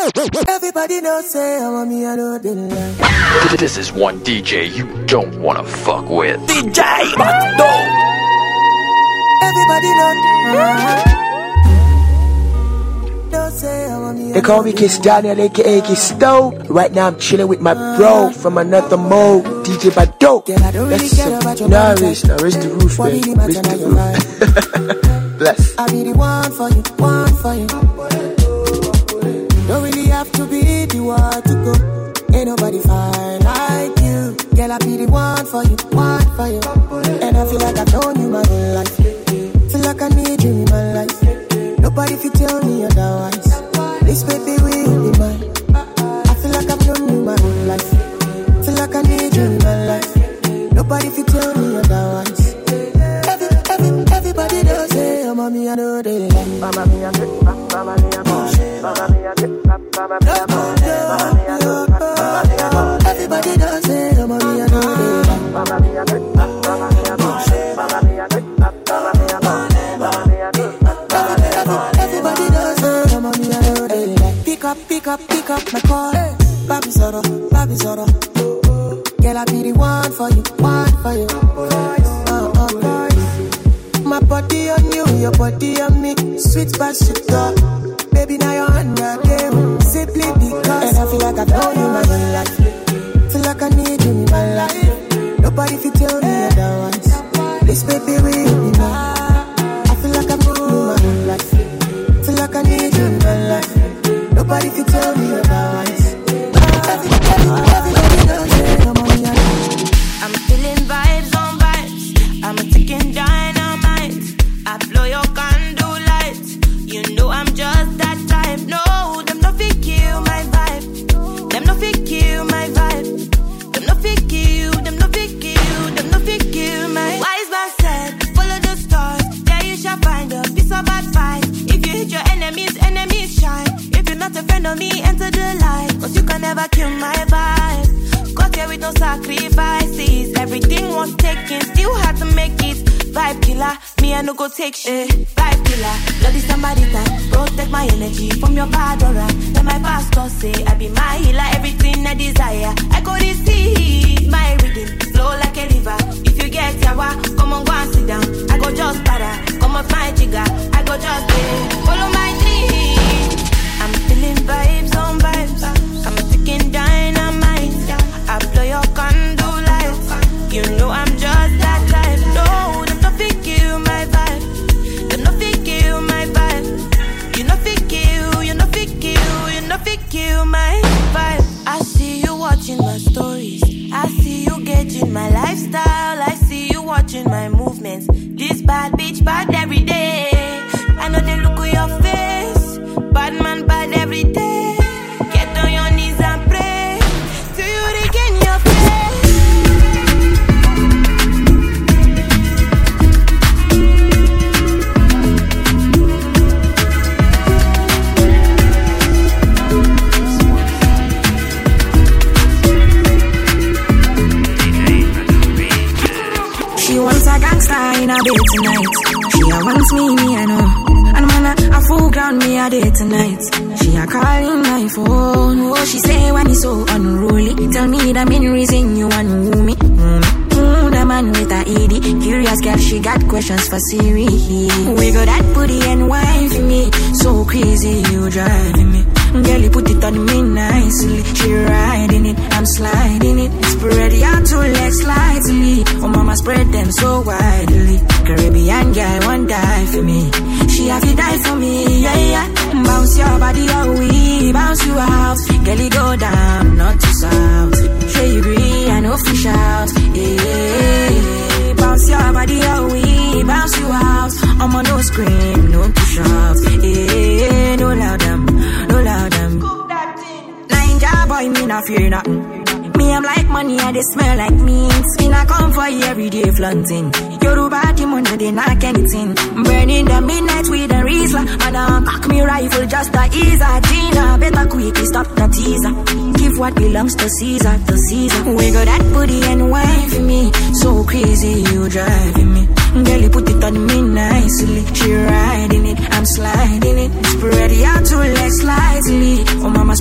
Everybody knows say I want me, I know they lie. This is one DJ you don't wanna fuck with. DJ Bando. Everybody knows say I want me. They call me Kiss Daniel, aka Kiss Stowe. Right now I'm chilling with my bro from another mode, DJ Bado. I don't really care about your Now raise the roof, baby. Raise the roof. Bless. I be the one for you, one for you. Don't really have to be the one to go. Ain't nobody fine like you. Girl, I be the one for you, one for you. And I feel like I've known you my whole life. Feel like I need you in my life. Nobody can tell me otherwise. This baby will be mine. I feel like I've known you my whole life. Feel like I need you in my life. Nobody can tell me otherwise. Everybody does say, oh mommy, I know they like. Mama mia, mama mia, mama mia, everybody does say, oh mommy, I know they like. Mama mia, mama mia, mama mia, everybody does say, oh mommy, I know they like. Pick up my call. Baby Zoro. Girl, I be the one for you, one for you. My body on you, your body on me. Sweet but sweet talk. Baby, now you're under them. Simply because. And I feel like I've known you my whole life. Feel like I need you in my life. Nobody can tell me otherwise. This baby will be mine. I feel like I've known you my whole life. Feel like I need you in my life. Nobody can tell me otherwise. Everybody knows it. I'm feeling vibes on vibes. I'm a ticking dynamite. I blow your candle lights. You know I'm just that type. No, them no fit kill my vibe. Them no fit kill my vibe. Them no fit kill. Them no fit kill. Them no fit kill my. Wise man said, follow the stars. There you shall find a piece of advice. If you hit your enemies, enemies shine. If you're not a friend of me, enter the light. Cause you can never kill my vibe. Got here with no sacrifices. Everything was taken, still had to make it. Vibe killer, me I no go take shit. Vibe killer, bloody somebody time. Protect my energy from your bad aura. Then my pastor say I be my healer. Everything I desire, I go receive. My rhythm flow like a river. If you get yawa, come on go and sit down. I go just para, come off my jigger. I go just follow my dream. I'm feeling vibes on vibes. I'm a ticking dynamite. I blow your candle lights. You know I'm just that type. No, them no fit kill my vibe. Them no fit kill my vibe. You no fit kill, you no fit kill, you no fit kill my vibe. I see you watching my stories. I see you gauging my lifestyle. I see you watching my movements. This bad bitch bad every day. I know they look at your face. Bad man bad every day. Get on your knees and pray. Till you regain your faith. She wants a gangster in a bed tonight. She wants me, I know. And man, a full ground me a day tonight. She a calling my phone. Oh, she say when it's so unruly. Tell me the main reason you want me. The man with a ED. Curious girl, she got questions for Siri. We got that booty and wine for me. So crazy, you driving me. Girl, you put it on me nicely. She riding it, I'm sliding it. Spread your two legs slightly. Oh, mama, spread them so widely. Caribbean girl won't die for me. She have to die for me, yeah, yeah. Bounce your body all we bounce you out. Girl, you go down, not to south. Sure you agree, I know fish out, yeah. Bounce your body all we bounce you out. I'm on no scream, no to shout, yeah. No loud them, no loud them. Ninja boy, me not fear nothing. Me, I'm like money, and they smell like meat. Me not come for you every day flaunting. Yoruba money, they knock anything. Burning the midnight with a Riesler. And I cock me rifle just to ease a Gina. Better quickly stop the teaser. Give what belongs to Caesar, to Caesar. We got that booty and wine for me. So crazy, you driving me. Girl, you put it on me nicely. She riding it, I'm sliding it. Spread your two legs slightly. Oh, mama,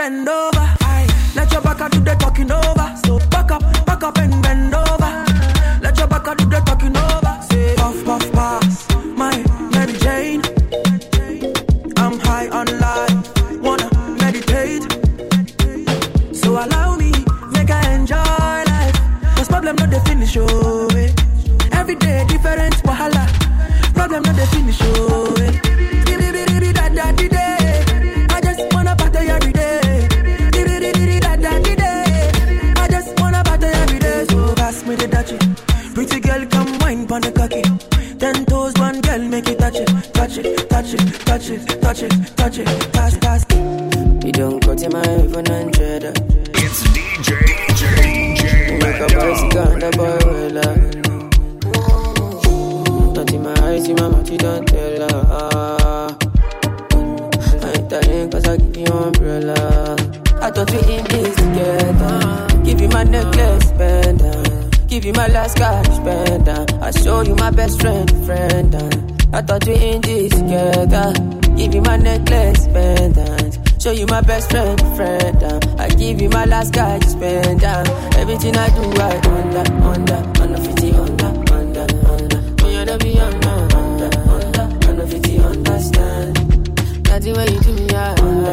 bend over. Let your back do the talking over. So back up and bend over. Let your back do the talking over. Say puff, puff, pass. My Mary Jane. I'm high on life. Wanna meditate. So allow me, make I enjoy life. Cause problem not the finish, oh. Every day different wahala. Problem not the finish, oh. I just wanna party every day. I just wanna party every day. So pass me the dutchie. Pretty girl, come wine pon the cocky. 10 toes, one girl, make it touch it, touch it, touch it, touch it, touch it, touch it, pass, pass. You don't cut him even 100. It's DJ make a boy see gun, the boy will love. Not in my eyes, in my mouth, you don't tell her. I ain't telling cause I give you umbrella. I thought we in this together. Give you my necklace, pendant. Give you my last cash, pendant. I show you my best friend. I thought we in this together. Give you my necklace, pendant. Show you my best friend. I give you my last cash, pendant. Everything I do, I under 50, under. When you're the beyond, under 50, understand. That's the way you do me, yeah. Under.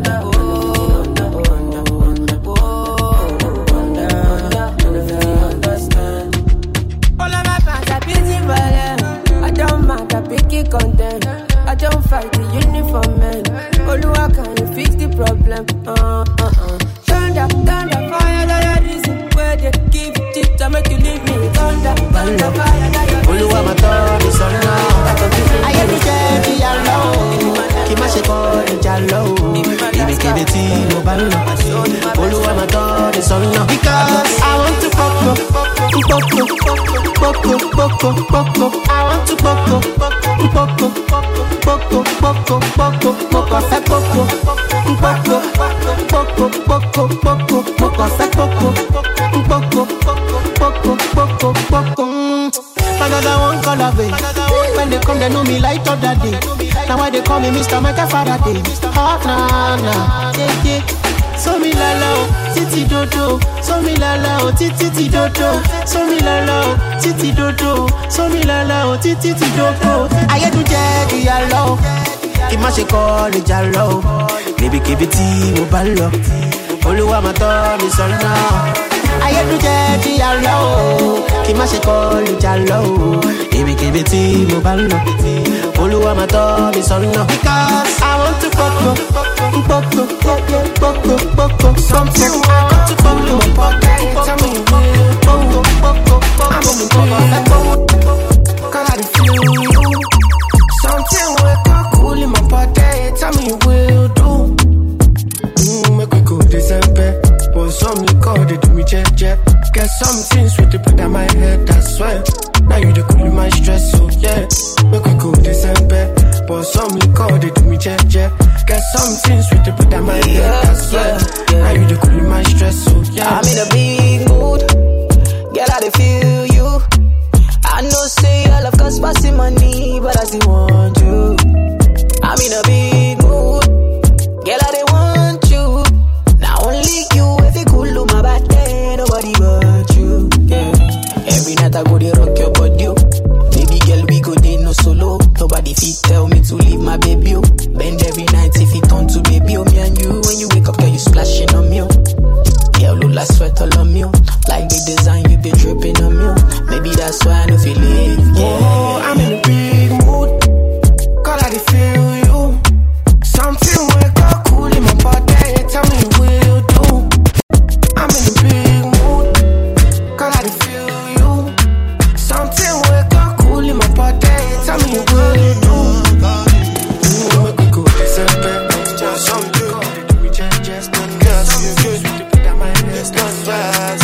Content. I don't fight the uniform man. Oluwa, can you fix the problem? Thunder, fire, that reason where they give it to make you leave me. Thunder, fire, Oluwa, my thought is on now. I am the daddy, I know. Keep my shit on the jallow. Give it to you, Oluwa, my thought is on now. Because I want to poco. I want to poco. Poco, another one call away. When they come, they know me light up that day. Now why they call me Mr. Michael Faraday? Hot na, yeah. So me la la, titi dodo. So me la la, titi dodo. So me la la, titi dodo. So me la la, titi dodo. I get to check it low. Keep my shit call it jallow. Baby, keep it tea, ballo. Oluwa, my thought is on now. I get to check it low. Keep my shit call it jallow. Baby, keep it tea, ballo. Oluwa, my thought is on now. Because I want to poco. Something I got to follow. Tell me you will. I'm in the cause I feel you. Something wake up cool in my body. Tell me you will do. Make we go December. But some liquor they do me jet. Get something sweet to put on my head, I swear. Now you the cool my stress, so yeah. Make we go December. But some liquor they do me jet. Get something sweet to put on my head, I swear. Now you the cool my stress, so yeah. I'm in a big mood. Girl, I feel you. I know say I love cause passing money, but I still want you. I'm in a big mood. Girl, I want you. Now only you, if you cool my body, nobody but you. Yeah. Every night I go to rock your body. Baby girl, we go there no solo. Nobody fit tell me to leave my baby. Bend every night if it on to baby. Me and you, when you wake up, girl, you splashing on me. Girl, Lula sweat all on me. Like the design, you be dripping on me. Maybe that's why I don't feel it. Yeah. Oh, I'm in a big mood. Cause I feel you. Something wake up cool in my body. Tell me you will do. I'm in a big mood. Cause I feel you. Something wake up cool in my body. Tell me you will do. Make we go December. Something cool they do me just girl, so good. Put on my head, that's fast.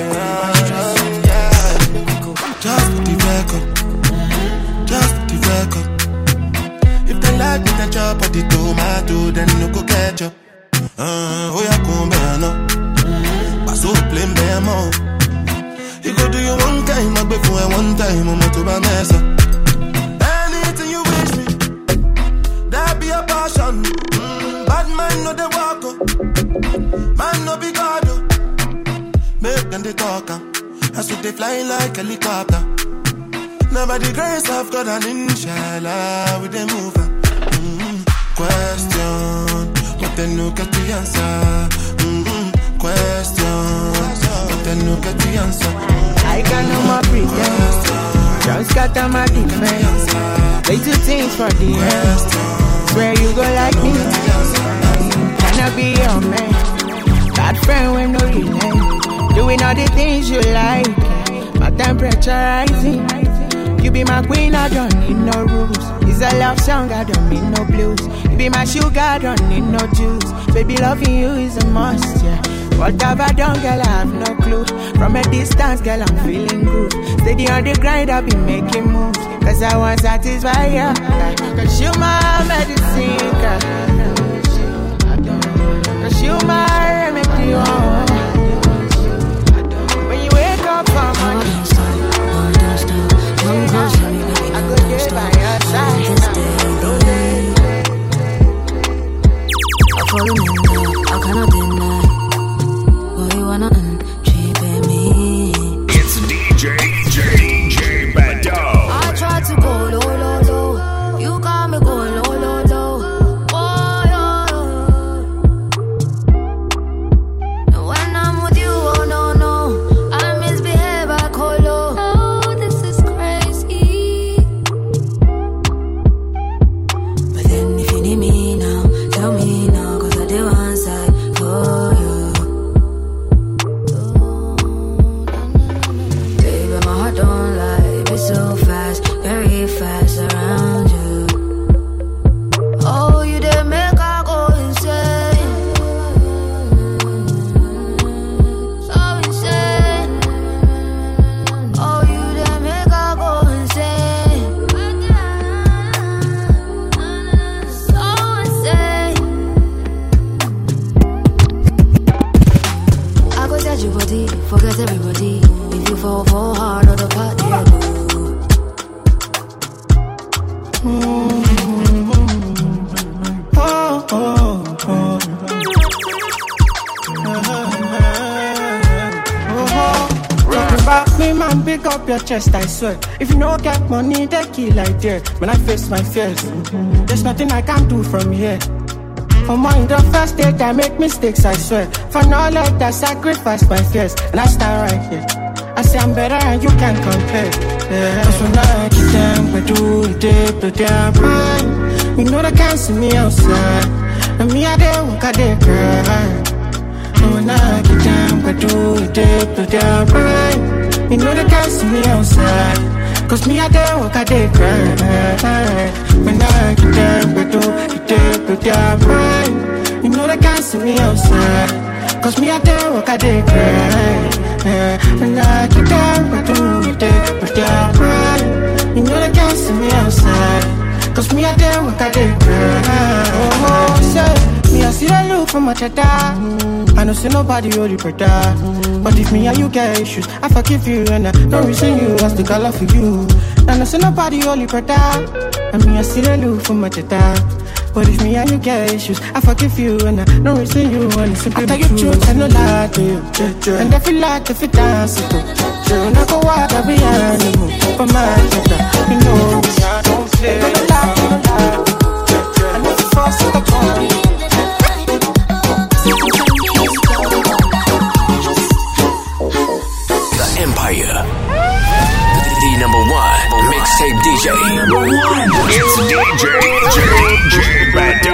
Just the record. If they like me, they chop at the tomato, then no go catch up. Oh yeah, come no. Pass over plain bemo. You go do your one time, I before one time, I'm to my mess up. Anything you wish me, that be a passion. Bad man, no they walk up. they talk. I swear they fly like a helicopter. Now by the grace of God and inshallah, we they move. Question, but then look at the answer. Question, but then look at the answer. I got no more pretend. Just got on my defense. They do things for the end. Swear you go like me. Can I be your man? Bad friend with no relent. Doing all the things you like. My temperature rising. You be my queen, I don't need no rules. It's a love song, I don't need no blues. You be my sugar, I don't need no juice. Baby, loving you is a must, yeah. What have I done, girl, I have no clue. From a distance, girl, I'm feeling good. Steady on the grind, I'll be making moves. Cause I want to satisfy you. Cause you my medicine, girl. Cause you my remedy, oh. When you wake up from morning, I go there by your side. I fall in love, I cannot deny. Boy, you wanna cheap me. It's DJ Bado. I try to go low, low, low. You got me going low, low, low. Oh, yeah. And when I'm with you, oh no, no. I misbehave, I call low. Oh, this is crazy. But then if you need me now, tell me now, cause I did one side for you. Baby, my heart don't lie, it's so fast, very fast around you. Oh, you did make I go insane. So insane. Oh, you did make I go insane. So insane. I go set your body, forget everybody. If you fall hard on the party, Talking about me, man, pick up your chest, I swear. If you don't get money, they kill like there. When I face my fears, there's nothing I can do from here. For mine, the first date, I make mistakes, I swear. For knowledge, I sacrifice my fears. And I stand right here. I say I'm better and you can't compare. Yeah. Cause when I get them, I do it, their mind. You know they can't see me outside. And me, I dare walk, I dare cry. And when I get them, I do it, their mind. You know they can't see me outside. Cause me, I dare walk, I dare cry. When I get them, I do it, their mind. You know they can't see me outside. Cause me, I dare walk, I dare cry. When I get down, I do it, their mind. You know they can't see me outside. Cause me, I dare walk, I dare cry. Oh, say, me, I see that look from my cheddar. I don't see nobody hold you better. But if me and you get issues, I forgive you and I don't reason you. I still got love for you. I don't see nobody hold you better. And me, I see that look from my cheddar. But if me and you get issues, I forgive you and I don't reason you. And it's simply I tell you truth, I no lie to you. And if you like, if you dance, it go. When I go out, I'll be animal. For my cheddar, you know me, I don't play. I no lie, and if you force it, I call you. Empire. The number one mixtape DJ. It's DJ Bado.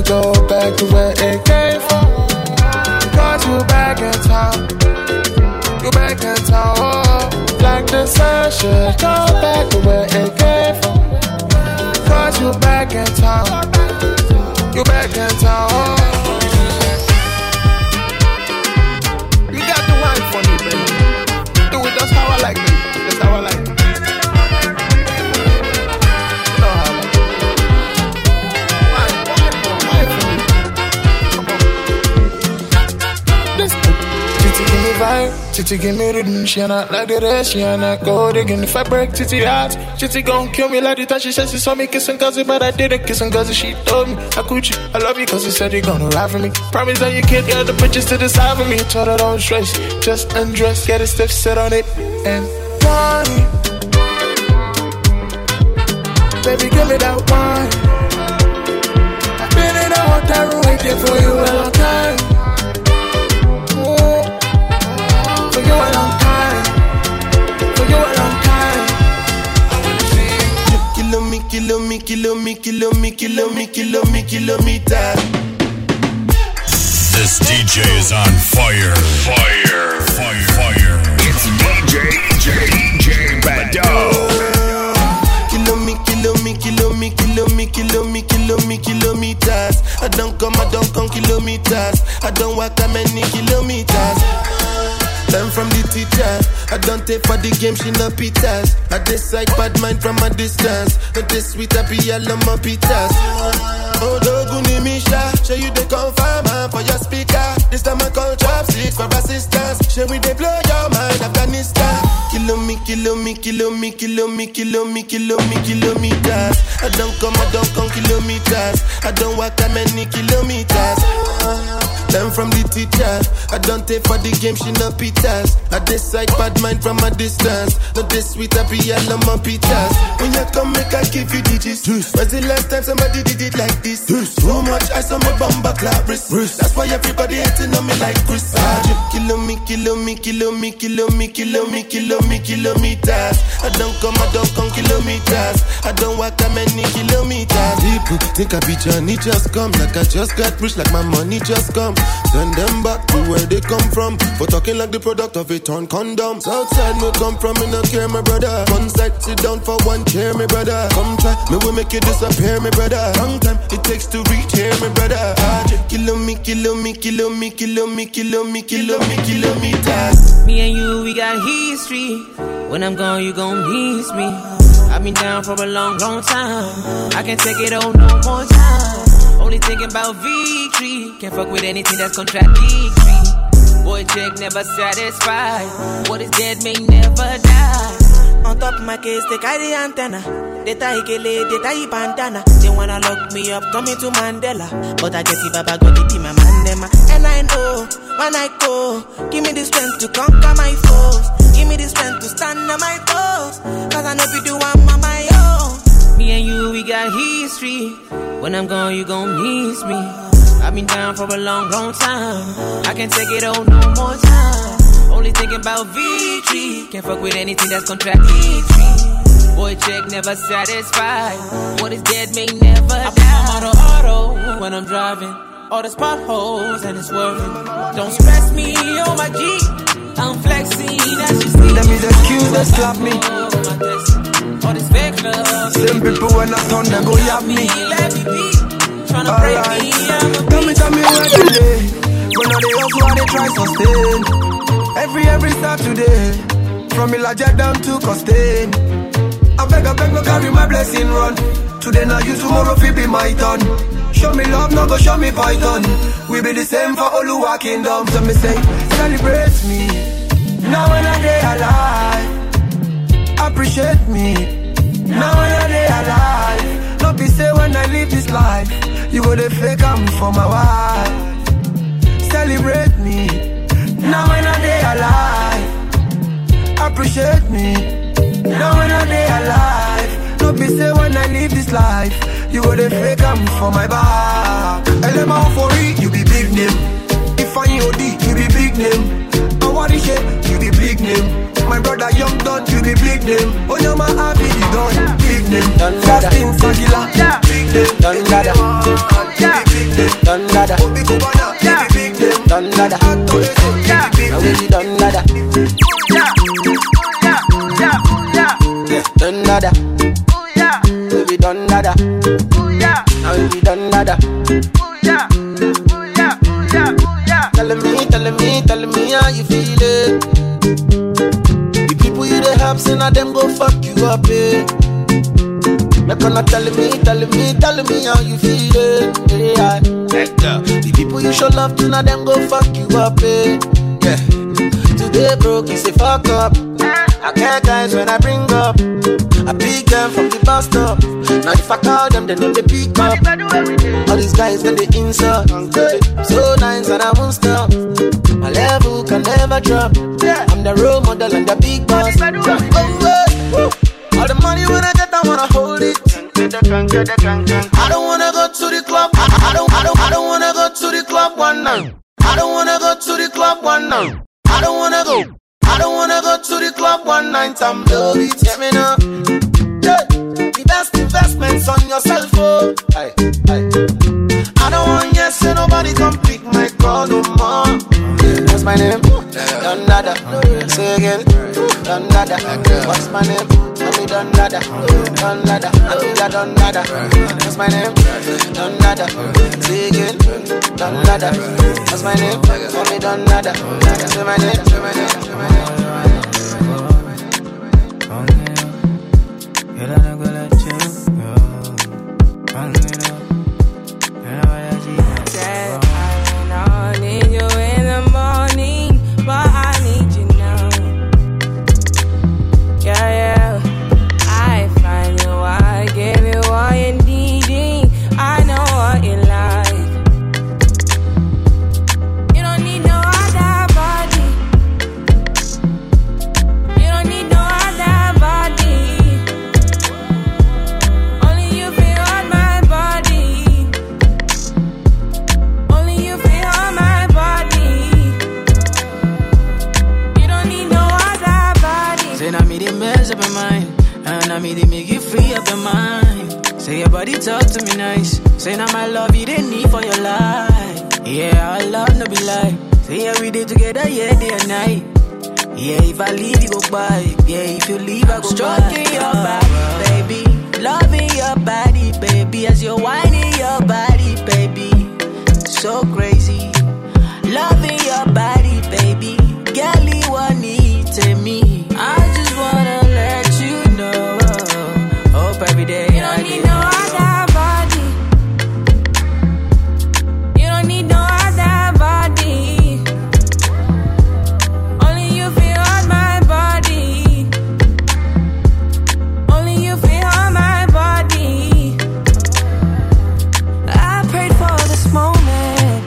go back to where it came from. Cause you back in town. You back in town. Oh, like the sun should go back to where it came from. Cause you back in town. You back in town. Oh. You got the wine for me, baby. Do it, that's how I like it. That's how I like it. You know how I like it. Titi give me vibe, Titi give me rhythm. She not like the rest, she not go digging. If I break Titi heart, Titi gon' kill me like the time she said she saw me kissing cousin, but I didn't kiss cause she told me I could you, I love you cause you said you gonna ride for me. Promise that you can't get the pictures to the side for me. Told her don't stress, just undress, get a stiff sit on it and wine. Baby, give me that wine. I've been in a hotel room waiting for you a long time. For you a long time. For you a long time. I wanna see you. Kilometers. This DJ is on fire. Fire. It's DJ Bado. Kilometers. I don't come kilometers. I don't walk that many kilometers. Learn from the teacher. I don't take for the game, she no pitas. I decide bad mind from a distance. Not this sweet, I be all on my pitas. Oh, Doguni Misha, show you the confirm for your speaker. This time I call chopsticks for assistance. Show we they blow your mind, Afghanistan. Kilometers. I don't come kilometers. I don't walk that many kilometers. Learn from the teacher. I don't take for the game, she no pitas. I decide bad mind from a distance. Not this sweet, I be all on my pitas. When you come, make I give you digits. When's the last time somebody did it like this? Too much ice on my bumper clap wrist. That's why everybody hating on me like Chris. Kilometers. I don't come kilometers. I don't walk that many kilometers. People think I be Johnny just come. Like I just got rich, like my money just come. Send them back to where they come from. For talking like the product of a torn condom. Southside me come from, me no care, my brother. One side, sit down for one chair, my brother. Come try, me will make you disappear, my brother. Long time it takes to reach here, my brother. Kilometers. Me and you, we got history. When I'm gone, you gon' miss me. I've been down for a long time. I can't take it on no more time. Only thinking about victory. Can't fuck with anything that's contradictory. Boy check never satisfied. What is dead may never die. On top of my case, they carry antenna. They tie Ikele, they tie Pantana. They wanna lock me up, turn me to Mandela. But I guess if Baba got it in my mandema. And I know, when I go, give me the strength to conquer my foes. Give me the strength to stand on my toes. Cause I know if you do, I'm on my own. Me and you, we got history. When I'm gone, you gon' miss me. I've been down for a long time. I can't take it on no more time. Only thinking about victory. Can't fuck with anything that's contradictory. Boy check never satisfied. What is dead may never die. I'm on auto when I'm driving. All the potholes and it's working. Don't stress me on my G. I'm flexing as you see. Them is the excuse that slap me. All this fake love. Same people when I turn them go yap me. Let me be. Tryna break me. Tell me where they lay. When all they hustle and they try sustain. Every start today. From Ilaja down to Costain. I beg, no carry my blessing run. Today now you, tomorrow fi be my turn. Show me love, no go show me python. We be the same for Oluwa Kingdom. So me say, celebrate me. Now when I day alive. Appreciate me. Now when I day alive. Don't be say when I live this life. You go the fake I'm for my wife. Celebrate me. Now when I day alive. Appreciate me. Now when I day alive. Don't be say when I live this life. You go the fake I'm for my back. Elema for it, you be big name. If I OD, you be big name. Awadi shape, you be big name. My brother Young Don, you be big name. Onyama Abi, you done, big name. Fasting Sagila, big name. You be big name. done dada. Done dada. Now we done dada. Done dada. We done dada. Now we done dada. Telling me how you feelin'. The people you dey help, say now them go fuck you up, eh? Me gonna telling me how you feelin'. Yeah, the people you show love to, now them go fuck you up, eh? Yeah. Today broke, you say fuck up. I care guys when I bring up. I pick them from the bus stop. Now if I call them, they know they pick up. All these guys got the insult. So nice and I won't stop. My level can never drop. I'm the role model and the big boss. All the money when I get, I wanna hold it. I don't wanna go to the club. I don't wanna go to the club one night. I don't wanna go to the club one night. I don't wanna go to the club one night. I'm love it, yeah me now. Yeah. The best investments on yourself, oh. Aye. I don't want yes, so nobody come pick my call no more. What's my name? Done nada. Say again. Done nada. What's my name? Mommy done nada. Done nada. Amiga done nada. What's my name? Done nada. Say again. Done nada. What's my name? Mommy done nada. Say my name. Say my name. Say my name. Talk to me nice. Say now my love you didn't need for your life. Yeah, our love no be lie. Say yeah we did together, yeah, day and night. Yeah, if I leave you go by. Yeah, if you leave I go stroking by. Your body, baby. Loving your body, baby. As you're whining your body, baby. So crazy. Loving your body, baby. Girl, you want need to me. I just wanna let you know. Hope every day you don't need no other body. You don't need no other body. Only you feel on my body. Only you feel on my body. I prayed for this moment.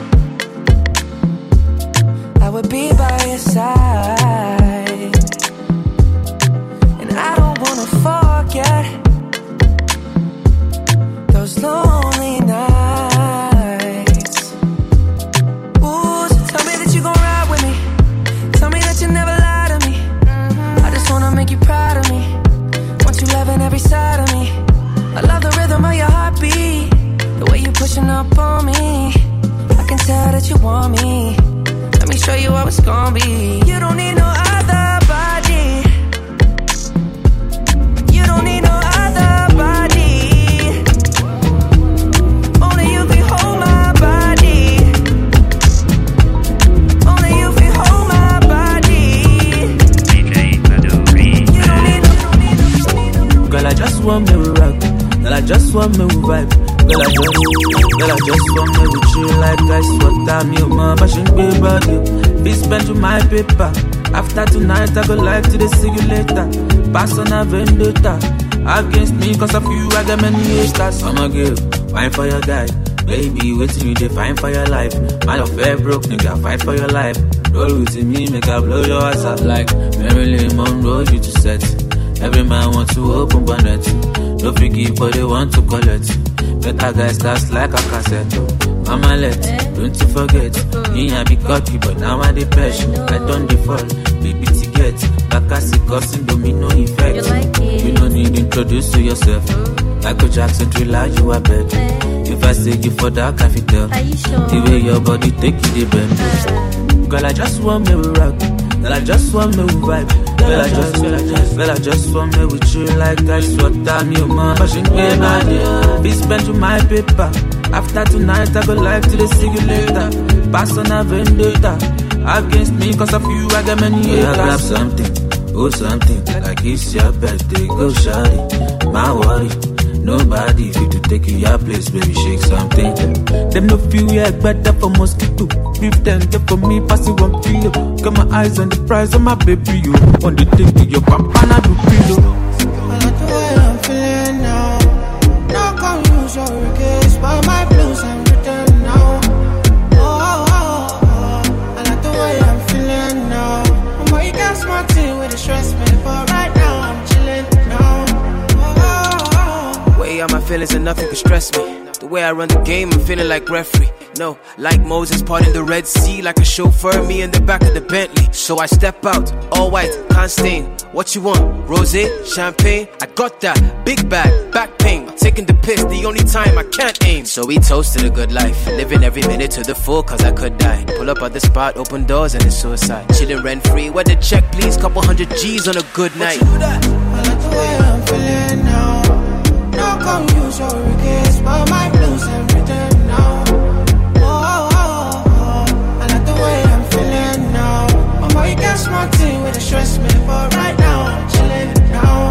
I would be by your side. And I don't wanna forget those lonely nights. Ooh, so tell me that you gon' ride with me. Tell me that you never lie to me. I just wanna make you proud of me. Want you loving every side of me. I love the rhythm of your heartbeat. The way you pushing up on me. I can tell that you want me. Let me show you how it's gon' be. You don't need no other body. You don't need no other body. Only you can hold my body. Only you can hold my body. DJ Baduri. You don't need no. Girl, I just want me to rock. Girl, I just want me to vibe. Girl, I just want me to chill like ice water. Me and my passion be body. Be spent with my paper. After tonight, I go like to see you later. Pass on a vendetta. Against me, cause of you, I got many haters. I'm a girl, fine for your guy. Baby, waiting you define for your life. Man of fair broke, nigga, fight for your life. Roll with me, make I blow your ass up like Marilyn Monroe, you to set. Every man wants to open bonnet. Don't forgive, but they want to collect. Better guys, that's like a cassette. Mama let, don't you forget. Me I be cocky, but now I depression. I don't default, baby to get. Back as it causing domino effect. You don't need to introduce to yourself. Michael Jackson, Thriller, you are bed. If I say you for that, I feel tell. The way your body take you, the bend. Girl, I just want me with rock. Girl, I just want me with vibe. Girl, I just want me with you like that's what I'm your man. Pushing me, man. Be spent with my paper. After tonight, I go live till they see you later. Pass on a vendetta. Against me, cause of you, I get many haters. Yeah, grab something, oh something. Like it's your birthday, go shawty. My worry, nobody fit to take in your place, baby, shake something. Them no feel yeah, better for mosquito. Beef them, get for me, pass it 1 kilo. Got my eyes on the price of my baby, you. On the thing to your papa, na do pillow. I like the way I'm feeling now. No come use your regrets, but my blues I'm written now. I like the way I'm feeling now. I'm you got smart team with the stress, man, but right now I'm chilling now. Way out my feelings and nothing can stress me. The way I run the game, I'm feeling like referee. No, like Moses parting the Red Sea, like a chauffeur, me in the back of the Bentley. So I step out, all white, can't stain. What you want? Rosé, champagne? I got that. Big bag, back pain. Taking the piss, the only time I can't aim. So we toasted a good life, living every minute to the full, cause I could die. Pull up at the spot, open doors, and it's suicide. Chilling rent free, where the check please, couple $100 G's on a good night. I like the way I'm feeling now. No come use your regrets, but my blues I'm written now. I like the way I'm feeling now. You got smart team with the stress, man, but right now I'm chilling now.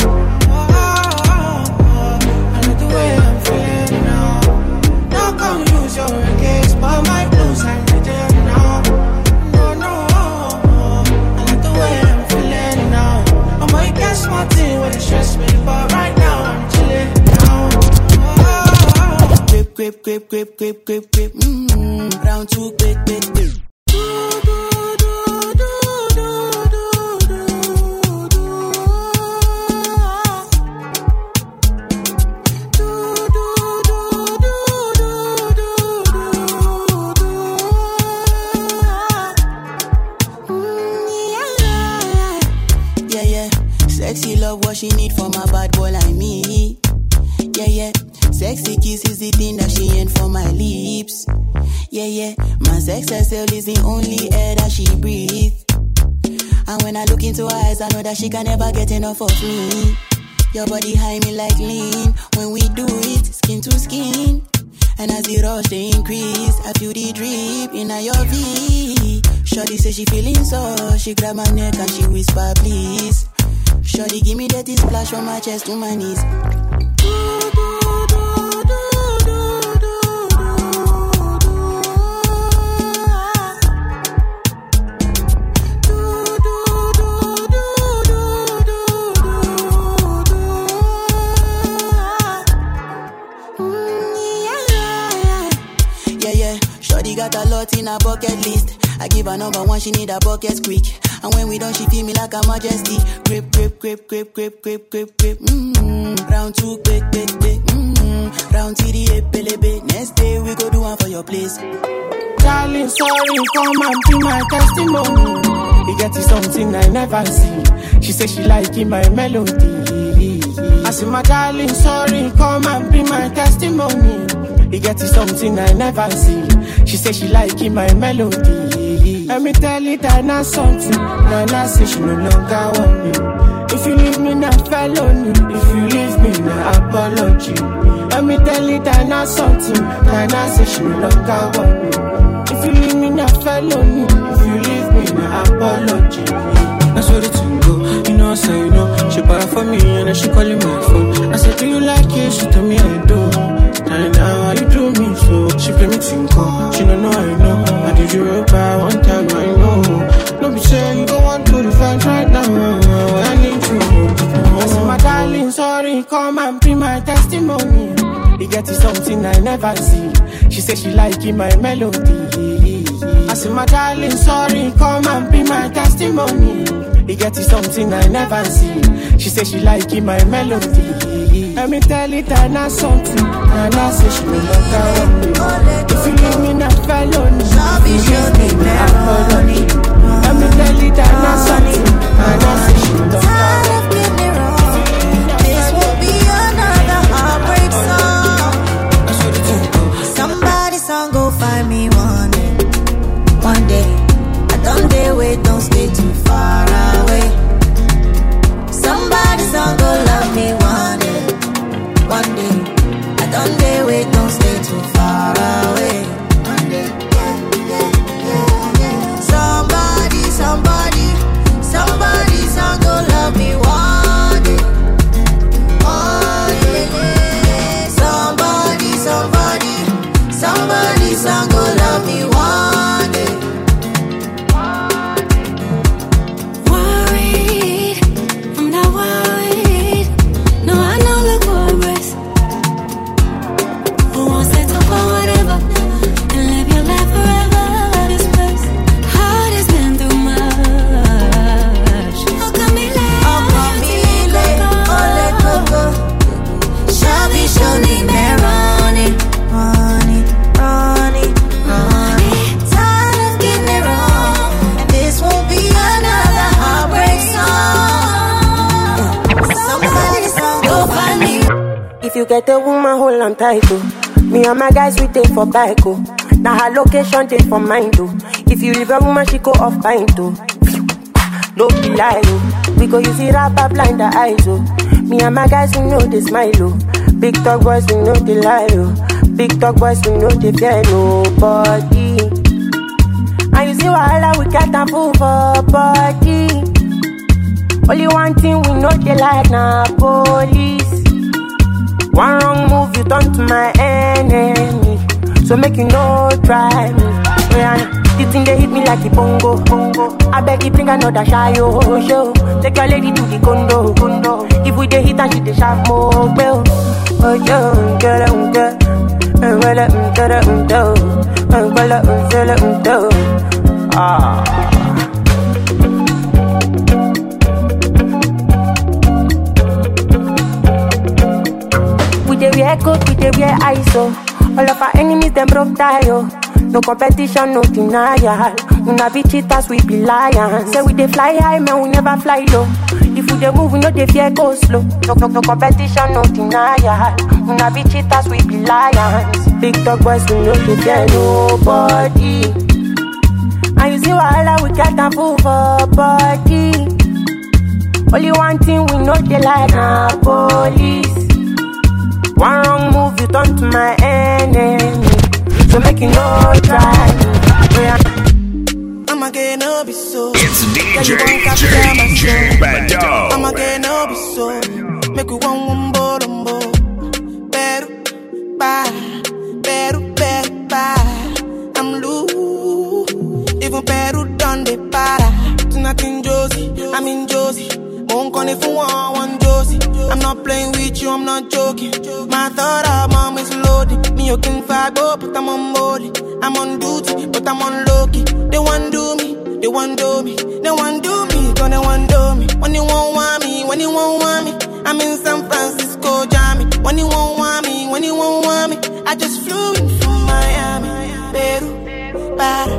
I like the way I'm feeling now. No come use your regrets, but my blues I'm written now. No, I like the way I'm feeling now. You got smart team with the stress, man, but right now I'm chilling now. Grip, round 2, quick. Sexy love, what she need from a bad boy like me. Yeah. Sexy kiss is the thing that she ain't for my lips. Yeah. My sex herself is the only air that she breathes. And when I look into her eyes, I know that she can never get enough of me. Your body high me like lean. When we do it, skin to skin. And as the rush they increase, I feel the drip in your V. Shorty say she feeling so. She grab my neck and she whisper please. Shorty give me that splash from my chest to my knees. Yeah. Shorty got a lot in her bucket list. I give her number 1, she need a bucket quick. And when we done, she feel me like a majesty. Grip. Round 2, quick. Round 3, pelebe. Next day we go do one for your place. Darling, sorry, come and be my testimony. You get something I never see. She said she liking my melody. I say, my darling, sorry, come and be my testimony. You get something I never see. She said she liking my melody. Let me tell you that not something. Nana say she no longer want me. If you leave me, not felony. If you leave me, not apology. Let me tell you that not something. Nana say she no longer want me. If you leave me, not felony. If you leave me, not apology. That's where the thing go. You know, I say, you know. She para for me and then she calling my phone. I said, do you like it? She told me I do. And now you do me so. She play me tinko. She don't know I know. I did you real bad one time I know. Don't be saying you don't want to defend right now. I need you. I said, my darling, sorry, come and be my testimony. You get something I never see. She said she liking my melody. I said, my darling, sorry, come and be my testimony. You get something I never see. She said she liking my melody. Let me tell you that not something. And I say she no longer want me. If you leave me, not felony. If you leave me, not apology. Let me tell you that not something. And I say she no longer want me. This will be another heartbreak. me one day. One day, I don't dare wait, don't stay too far away. Somebody's gonna go love me one day. One day, I don't dare wait, don't stay too far away. One day, somebody's gonna go love me one day. One day, somebody's gonna go love me one day. Worried, I'm not worried. No, I know the progress. Who wants to talk about whatever and live your life forever? This place, heart has been through much. How come me late? Ole Coco. Shabby, show me Meroni. Ronnie. Tired of getting it wrong, and this won't be another heartbreak song. Somebody's gonna go find me. If you get a woman, hold on tight, oh. Me and my guys, we take for bike, oh. Now her location, take for mine, too. If you leave a woman, she go off pine, too. No be lie, oh. We go use it rapper blind the eyes, oh. Me and my guys, we know they smile, oh. Big talk boys, we know they lie, oh. Big talk boys, we know they fear nobody. And you see wahala, we can't fool for body. Only one thing we know they like, na police. One wrong move, you turn to my enemy. So make you no try me. Yeah, the thing they hit me like a bongo. I beg you bring another show. Take your lady to the condo. If we dey hit and she dey sharp more bell. Oh yo, girl. Ah. We dey wear coat, we dey wear ISO. All of our enemies them broke tie, oh. No competition, no denial. We not be cheaters, we be lions. Say we dey fly high, man, we never fly low. If we dey move, we know dey fear go slow. No competition, no denial. We not be cheaters, we be lions. Big talk boys, we know dey fear nobody. And you see wahala, we can't fool for body. Only one thing we know they like, na police. One wrong move, you turn to my enemy. So make you no try. I'ma get no be so. It's DJ Bado. I'ma get no be so. Make you one bombo. Better, bye. I'm loose. Even Peru done the para. Tonight in Josie, I'm in Josie. Won't call if you want Josie. I'm not playing with you, I'm not joking. My thought of mom is loaded. Me you can fight up, but I'm on molly. I'm on duty, but I'm on low-key. They want do me, they want do me. They want do me, gonna want do me. When you won't want me, when you won't want me. I'm in San Francisco, Jammy. When you won't want me, when you won't want me. I just flew in from Miami. Peru, para.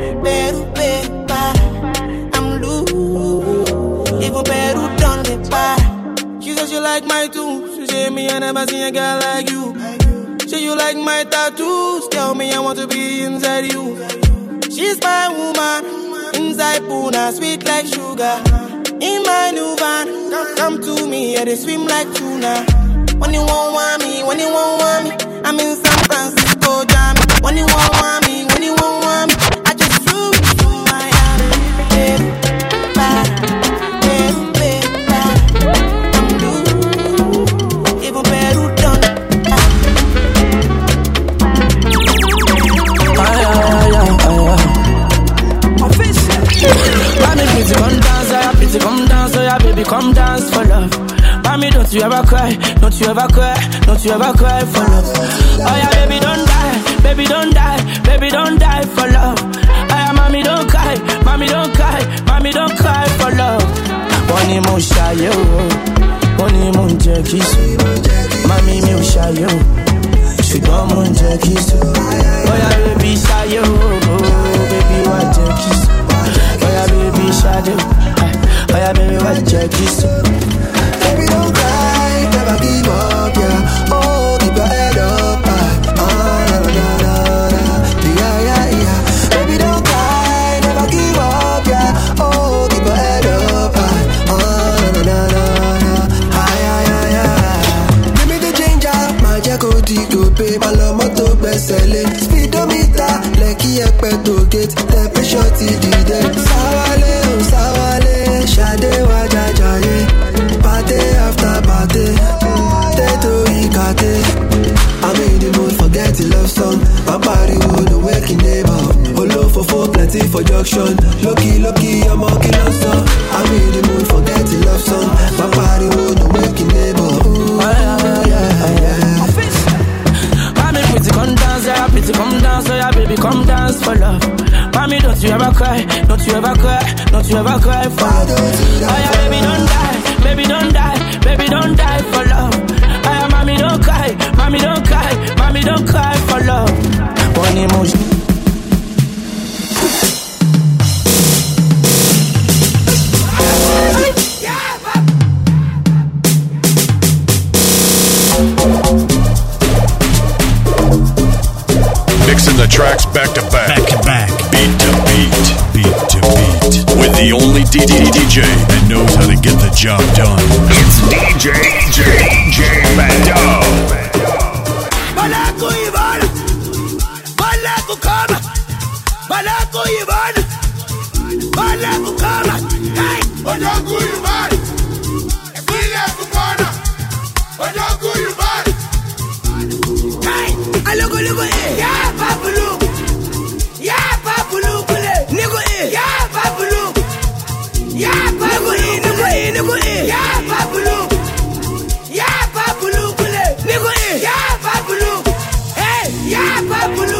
I'm loose. Even Peru done the para. She said she like my too. She said me I never seen a girl like you. Say you like my tattoos. Tell me I want to be inside you. She's my woman. Inside Puna, sweet like sugar. In my new van, come to me, yeah, they swim like tuna. When you won't want me, when you won't want me. I'm in San Francisco, Jammy. When you won't want me, when you won't want me. I just flew to Miami. I'm loose. Even Peru done. Mommy, pretty come dance, oh yeah, pretty come dance, oh yeah, baby, come dance for love. Mommy, don't you ever cry, don't you ever cry, don't you ever cry for love. Oh yeah, baby, don't die, baby, don't die, baby, don't die for love. Oh yeah, mommy, don't cry, mommy, don't cry, mommy, don't cry for love. Money mo shayo, money mo kiss. Mommy mi o shayo, ṣùgbọ́n mo kiss. Oh yeah, baby, shayo, baby, what kiss. Oh yeah, baby, shadow. Oh yeah, baby, what kiss. Baby, don't cry, never give up, yeah. Oh, keep your head up, yeah, yeah. pepper to get temperature till the day. Sawale, oh sawale, shade wa jajaye. Party after party, teto ikate. I'm in the mood, forget the love song. My body would awaken neighbor. Olo for plenty for junction. Lucky, I'm walking on song. I'm in the mood, forget the love song. My body would awaken neighbor. Mommy, pretty come dance, yeah, pretty come dance, oh yeah, baby, come dance for love. Mommy, don't you ever cry, don't you ever cry, don't you ever cry for love. Oh yeah, baby, don't die, baby, don't die, baby, don't die for love. Oh yeah, mommy, don't cry, mommy, don't cry, mommy, don't cry for love. One emotion. Mixing the tracks back to back, beat to beat, beat to beat, with the only DJ that knows how to get the job done. It's DJ Bado. Balaku Ivan, Balaku Kama, Balaku Ivan, Balaku Kama, Balaku Ivan, Balaku Kama, Balaku Ivan. Look, yeah, Papulu, yeah, Papulu, nigga, yeah, Papulu, yeah, Papulu, yeah, Papulu, yeah, Papulu, nigga, yeah, Papulu, hey, yeah, Papulu,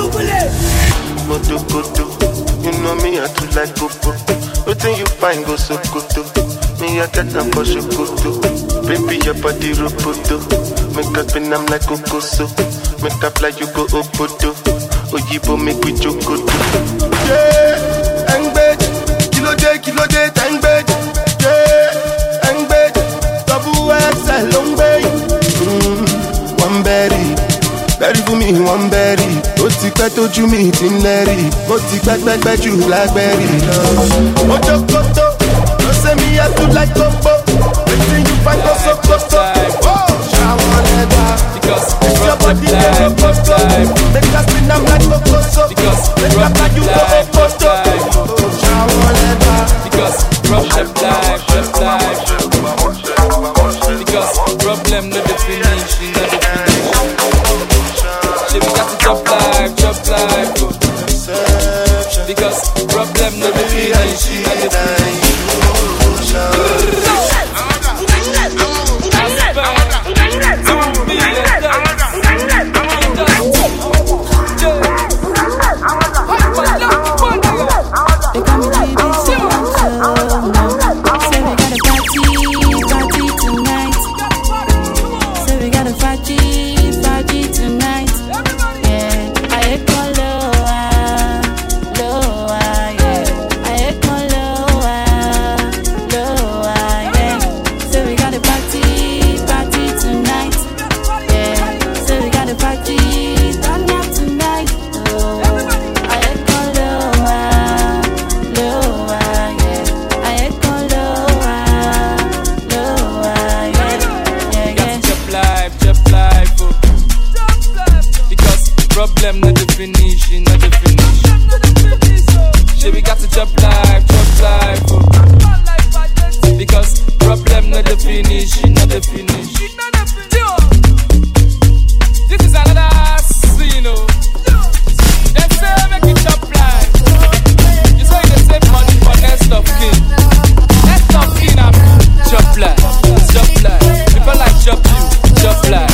Moto, you know me, I too like popo. Nothing you find go so good, me I get them for shokoto. Baby, your body roboto, make up and I'm like kokoso. Make up like you go Obodo. Oyibo make we jokoto. Yeah, Engbed, kilo day, Engbed. Yeah, Engbed, double XL, long bay. One berry for me, one berry. Oti pẹ́ tójú mi ti ń lẹ́rì. Mo ti pẹ́ jù blackberry lọ. Mo jokoto, no say me I too like Topo. Wetin you find go so koto. Shower leather. Because your body go koto. Make us spin am like kokoso. Because make up like you go koto. Shower leather. Because problem life. Because problem no the finish, no the finish. We got to chop life. Because problem no the finish, no the finish. Problem not the finish, not the finish. Shit, we got to jump life, oh. Because problem not the finish, not the finish. This is another scene, oh. They say make it jump life. You say they save money for next of kin. Next of kin, I'm jump life. People like jump you, jump life.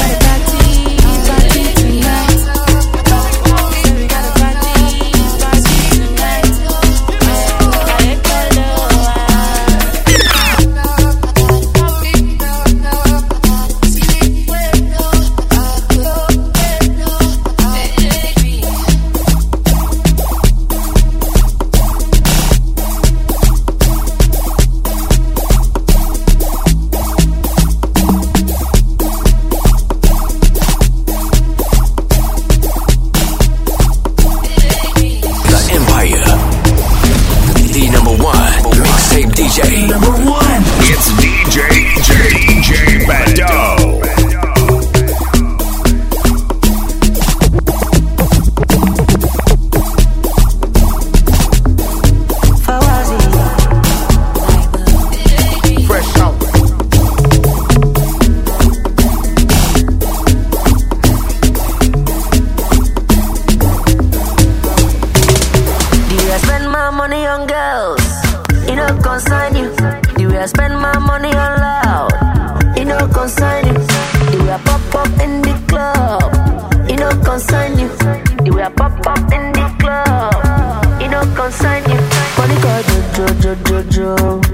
money on girls, it don't concern you. The way I spend my money on loud, it don't concern you. The way I pop up in the club, it don't concern you. The way I pop up in the club, it don't concern you. Money called Jojo.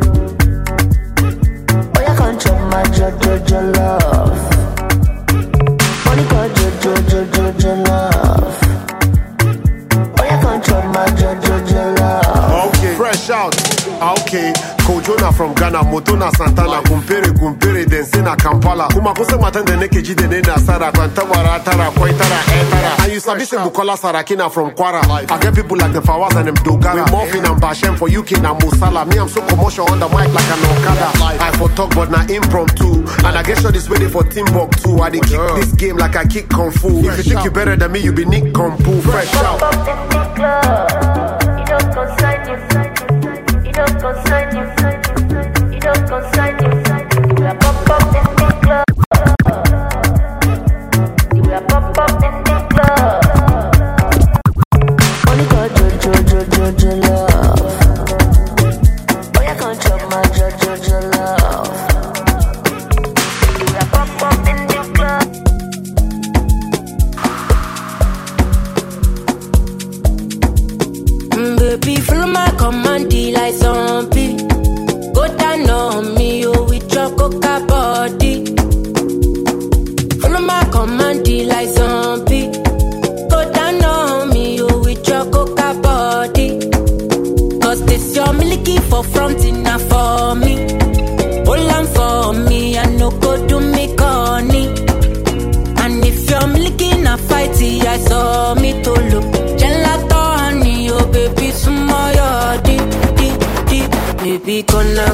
Oh, you can't chop my Jojo love. Money called Jojo love. Oh, you can't chop my Jojo love. Okay, fresh out. Okay, Kojona from Ghana, Motona Santana, Kumpere, Densena Kampala. Kumakose matende nekeji de nena Sara, Kwantawara, Tara, Kwaitara, Etara. And you sabi se Bukola Sarakina from Kwara. I get people like the Fawaz and them Dogara. We Morphin and Bashem for UK and Musala. Me, I'm so commercial on the mic like an Okada. I for talk but not impromptu. And I guess you're this ready for Timbuktu. I dey kick this game like I kick Kung Fu. If you think you better than me, you be Nick Kung Fu. Fresh out. It don't concern you. It don't concern you. It don't concern you. We are pop up in the club. We are pop up in the club. Only got Jojo love. Oh, you can't chop my Jojo love. We are pop up in the club. Baby, follow my command, like zombie. Go down on me, oh, with your coca body. Follow my command, like zombie. Go down on me, oh, with your coca body. Cause this your milky for front enough for me. Hold on for me, I no go do me corny. And if you're milky in a fight, I saw me to look. Gelato honey, oh baby, sumoyo deep. Baby, gonna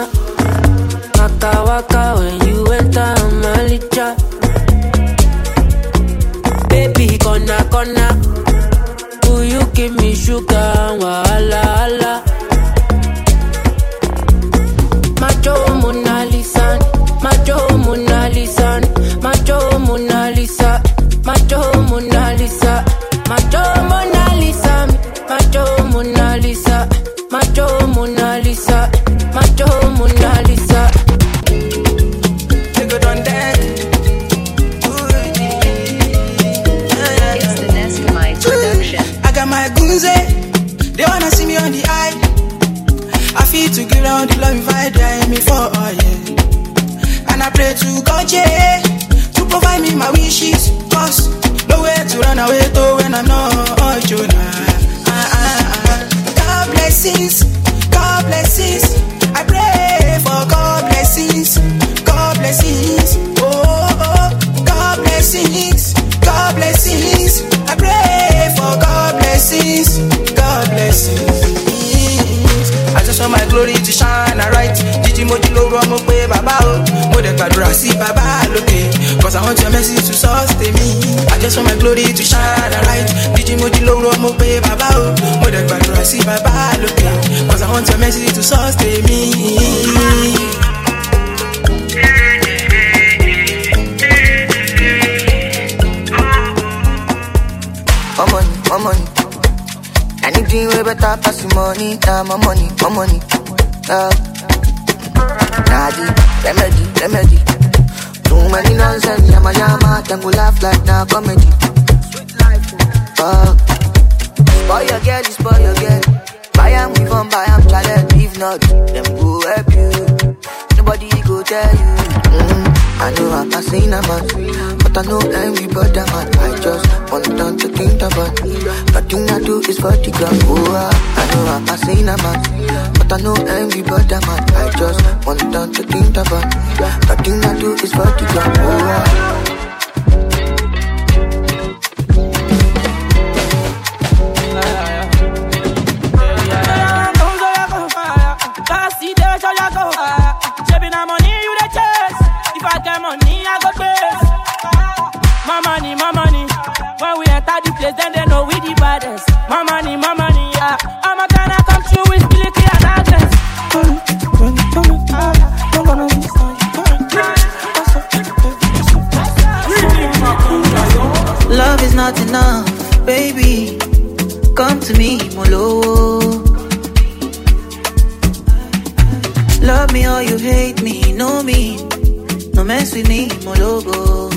waka when you enter my licha. Baby, gonna will you give me sugar, wala. Macho Mona Lisa, Macho Mona Lisa, Macho Mona Lisa, Macho Mona Lisa, Macho Mona Lisa, Macho Mona Lisa, Macho Mona Lisa, Macho Mona Lisa. Take it on that. It's the Nescamite production. I got my goons, they wanna see me on the eye. I feel to give down the love if I die me for, oh yeah. And I pray to God, yeah, to provide me my wishes. Cause nowhere to run away to when I'm not Jonah. God blessings, God blessings. I pray for God blessings, God blessings. Oh, God blessings, God blessings. I pray for God blessings, God blessings. I just want my glory to shine right. Didi moji lo ro mo pe baba o. Mo de gbàdúrà sí baba lókè. Cause I want your mercy to sustain me. I just want my glory to shine right. Didi moji lo ro mo pe baba o. Mo de gbàdúrà sí baba lókè. Cause I want your mercy to sustain me. My money. Anything way better pass the money. Nah, my money. Nadi, remedy. Too many nonsense, yama. Then go laugh like now comedy. Spoil your girl. Buy am with on, buy am challenge. If not, them go help you. Nobody go tell you. I know I'm passing a man, but I know everybody man. I just want them to think about. Nothing I do is for the ground. Oh, I know I'm passing a man, but I know everybody man. I just want them to think about. Nothing I do is for the ground. Oh, When we enter the place, then they know we the baddest. My money, yeah. I'm a gonna come through with Billy and Agnes. Love me or you hate me, know me. No mess with me, my logo.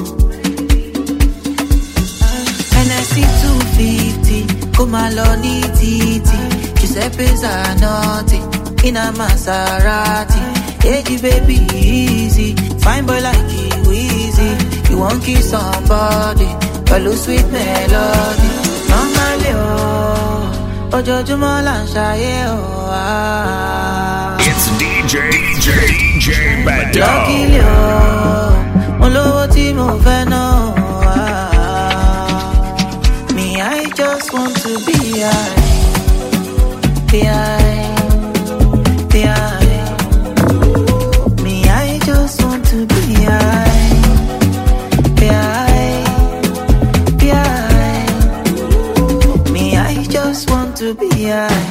NSC 250, come along, titi. Giuseppe's are nothing, in a Maserati. Hey, baby, easy. Fine boy like you, easy. You won't kiss somebody, follow sweet melody. Normally, oh, Ojojumo la shaye, oh, ah. It's DJ Bado. Luckily, oh, mo lowo tí mo fẹ́ náà, ah. Me, I just want to be high. Be high. Be high. Me, I just want to be high. Be high. Be high. Me, I just want to be high.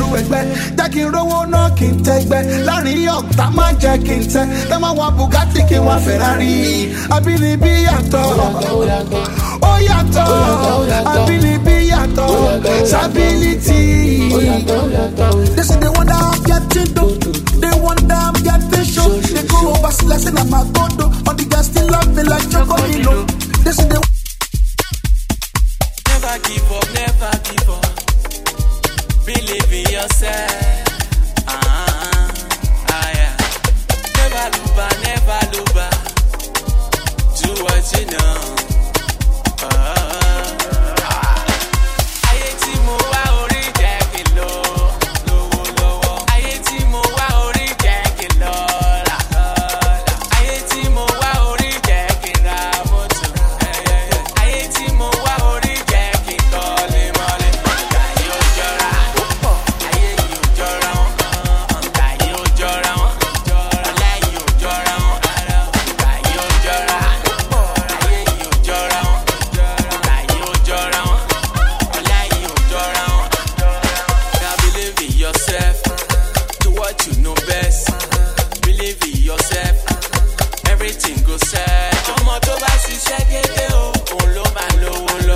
ẹgbẹ́. Jẹ́ kí n rówó náà kí n tẹ́gbẹ́. Láàrin ọ̀tá má jẹ́ kí n tẹ́. Tẹ́ máa wa Bugatti kí n wa Ferrari. Abínibí yàtọ̀. Ó yàtọ̀. Abínibí yàtọ̀. Stability. They say they wonder I'm getting dough. They wonder I'm getting show. They go over slicing at my godo. On the gas still love me like Chocolino. They say they never give up, never give up. Believe in yourself. Yeah. Never luba, never luba. Do what you know. Ayé tí mo wá orí jẹ́ kí lọ lówó lọ́wọ́. Ayé tí mo wá orí jẹ́ kí lọ là. Ayé tí mo wá orí jẹ́ kí ra mọ́tò. Ayé tí mo wá orí jẹ́ kí kọ́lé mọ́lé. Ọ̀gá yóò jọra. Ayé yóò jọra wọn. Ọ̀gá yóò jọra wọn. Ọ̀la yóò jọra wọn. Ọ̀gá yóò jọra. Ayé yóò jọra wọn. Ọ̀gá yóò jọra wọn. Ọ̀la yóò jọra wọn. Now believe in yourself. Do what you know best. Believe in yourself. Everything go set. Ọmọ tó bá ṣiṣẹ́ dédé o, òun ló máa lówó lọ.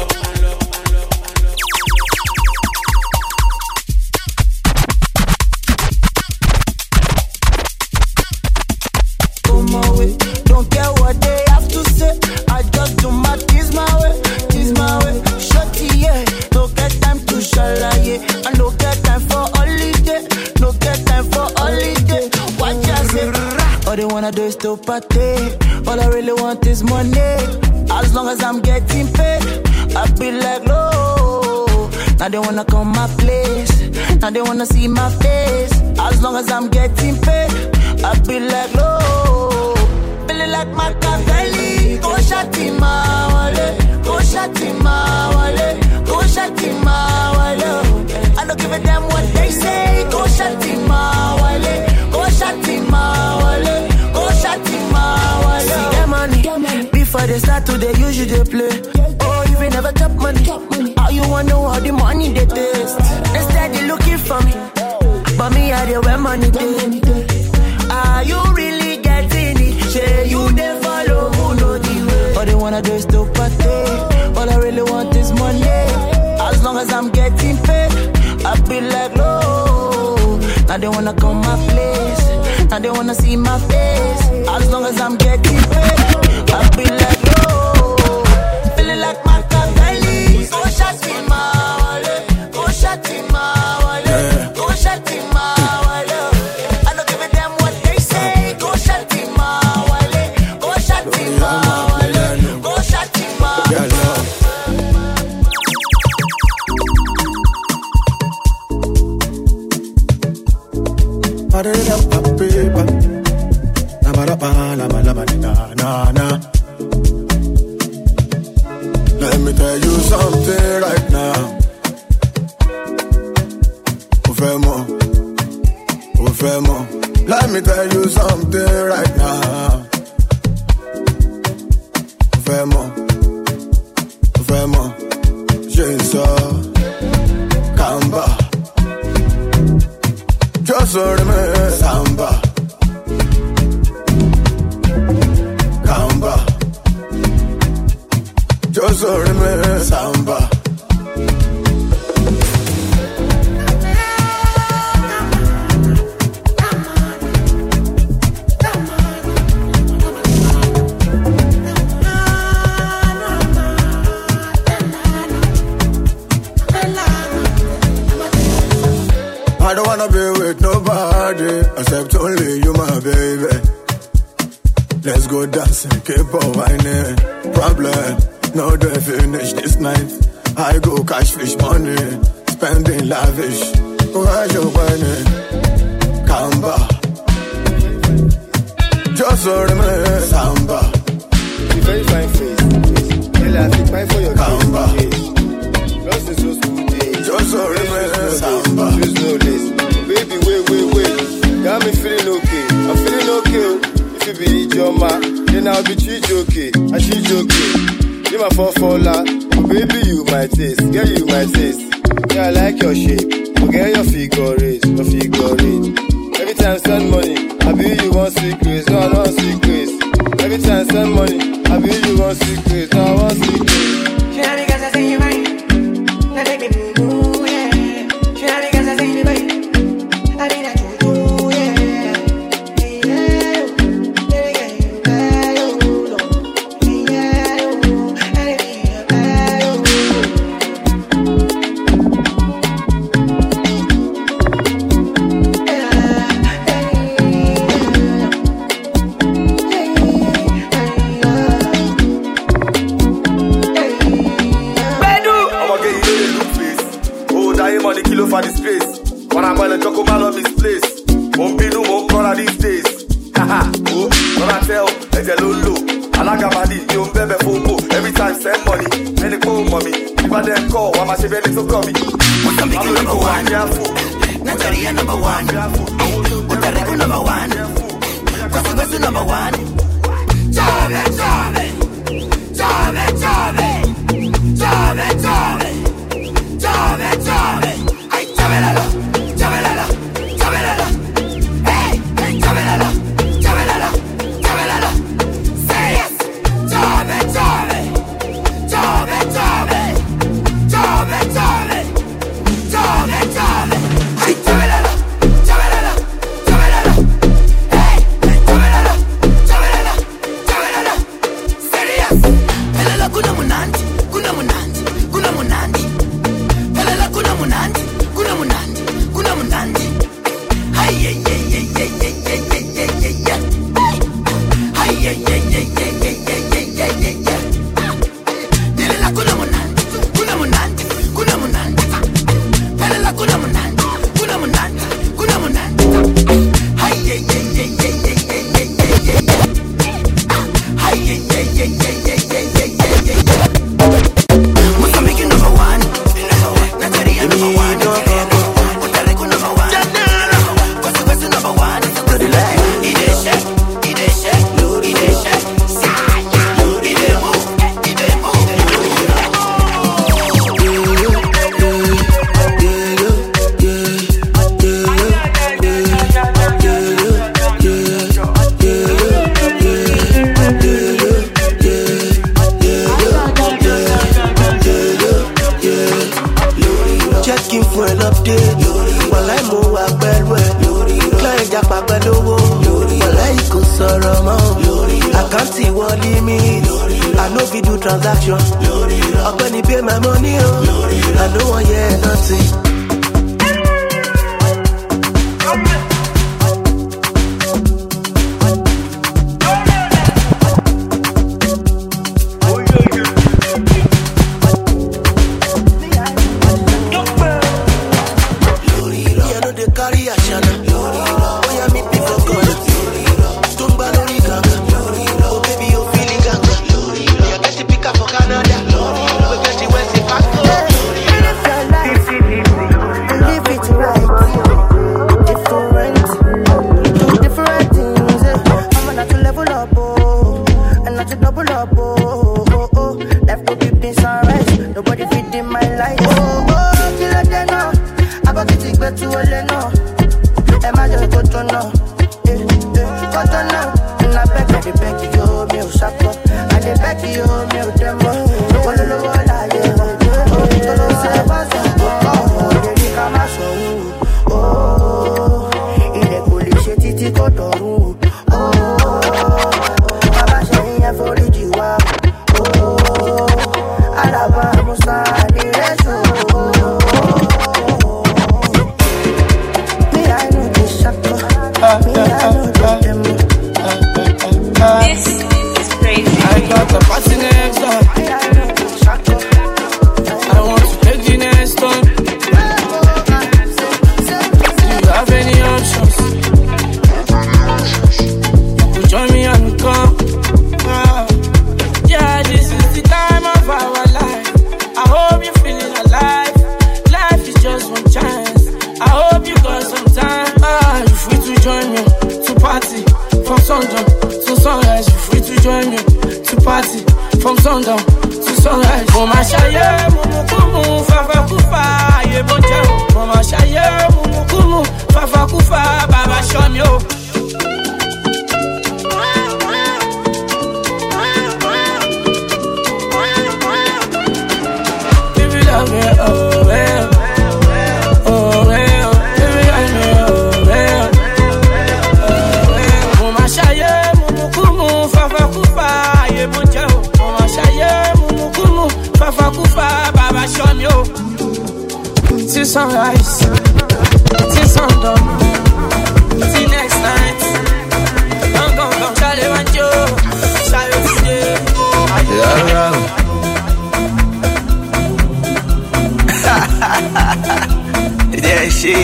Go my way, don't care what they have to say. I just do my things my way, Shorty, yeah, no get time to shalaye. I no get time for holiday, no get time for holiday. Watch out, say, all they wanna do is to party. All I really want is money. As long as I'm getting paid, I be like, no. Now they wanna come my place. Now they wanna see my face. As long as I'm getting paid, I be like, no. Feeling like Machiavelli. Go shati my wallet. Go shati my wallet. Go shati my wallet. I don't give a damn what they say. Go shati my wallet. Go shati my wallet. Go shati my wallet. See get money. Before they start to they usually they play. Oh, you ain't never top money. How you wanna know how the money they taste? Instead they looking for me, but me I dey where money dey. Are you really getting it? Say you dey follow who know the way. All they wanna do is to party. All I really want is money. As long as I'm getting paid, I be like no. Now they wanna come my place. Now they wanna see my face. As long as I'm getting paid, I be like no. Feeling like Machiavelli. Go shot in my wallet. Go shot in my wallet. Go shot in my wallet. I don't give a damn what they say. Go shot in my wallet. Go shot in my wallet. Go shot in my wallet. Let me tell you something right now. Let me tell you something right now. Jesus, Kamba, just remember Samba, Kamba, just remember Samba. I don't wanna be with nobody except only you, my baby. Let's go dancing, keep on whining. Problem, no they finish this night. I go cash fish money, spending lavish. Why you whining? Kamba, just remember Samba. You very fine face. Girl, I think fine for your Kamba. Lost is so smooth. Just remember Samba. Choose no list. Baby, wait. Got me feeling okay. I'm feeling okay. If you be your man, then I'll be treat you okay. I treat you okay. You my faller. Baby, you my taste. Girl, you my taste. Yeah, I like your shape. Forget your figure eight, your figure eight. Every time send money, I be you want secrets, no I don't secrets. Every time send money, I be you want secrets, no I want secrets. She not because I say you right, now take me boo, yeah. She not because I say you right, I need that you, yeah. For this place, when I'm gonna talk about on this place, won't be no more color these days. Haha, oh, when I tell, it's a lulu. I like a body, you baby football. Every time send money, any call mommy. If I then call, I'm a shave to call me. What's the big number one? Natalia number one. What's the record number one? What's the best number one? Chave, chave, chave, chave, chave, chave, chave, chave. Chavelala, chavelala, chavelala. Hey, hey, chavelala, chavelala, chavelala. Say yes. Chave, chave, chave, chave, chave, chave, chave, chave. Hey, chavelala, chavelala, chavelala. Hey, hey, chavelala, chavelala, chavelala. Say yes. Pelala kuna munandi, kuna munandi, kuna munandi. Pelala kuna munandi. Kuna munandi. Hi, yeah, yeah, yeah, yeah, yeah, yeah, yeah, yeah, yeah. Hi, yeah, yeah, yeah, yeah, yeah, yeah, yeah, yeah, yeah. Pelela kuna munandi. Pelela kuna munandi. Hi, yeah, yeah, yeah, yeah, yeah, yeah, yeah, yeah, yeah. Hi, yeah, yeah, yeah, yeah, yeah, yeah, yeah, yeah, yeah. Mozambique number one. Nigeria number one. For an update, while I'm more at bedware, client up a below, while I could sorrow, I can't see what limit. I know if you do transaction, I'm gonna pay my money, I know I hear nothing. sunrise. Mo ma ṣayé, mo mu kú mu, fafa kú fa, ayé mo jẹun. Mo ma ṣayé,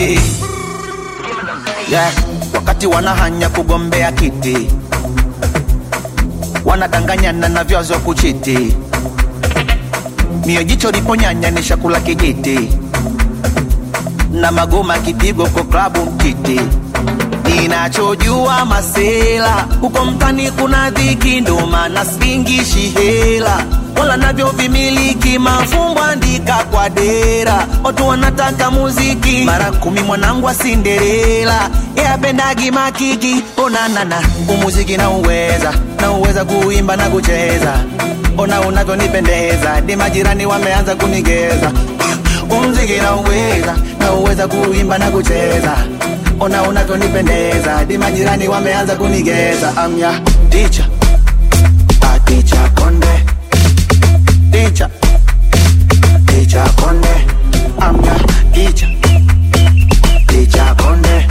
Yeah, wakati wanahanya kugombea kiti, wanadanganyana na vyazo kuchiti. Mio jicho liponyanya ni shakula kijiti, na magoma kipigo kwa klabu mtiti. Ninachojua masela, huko mtani kuna dhiki, ndo maana singishi hela. Wala navyo vimiliki, mafumbo andika kwa dera. Watu wanataka muziki, mara 10 mwanangu wa Cinderella. Ea pendagi makiki, onanana, umuziki na uweza kuimba na kucheza. Ona unavyo nipendeza, di majirani wameanza kunigeza. Umuziki na uweza kuimba na kucheza. Ona unavyo nipendeza, di majirani wameanza kunigeza. I'm your teacher, a teacher Konde. Teacher Konde, I'm your teacher Konde.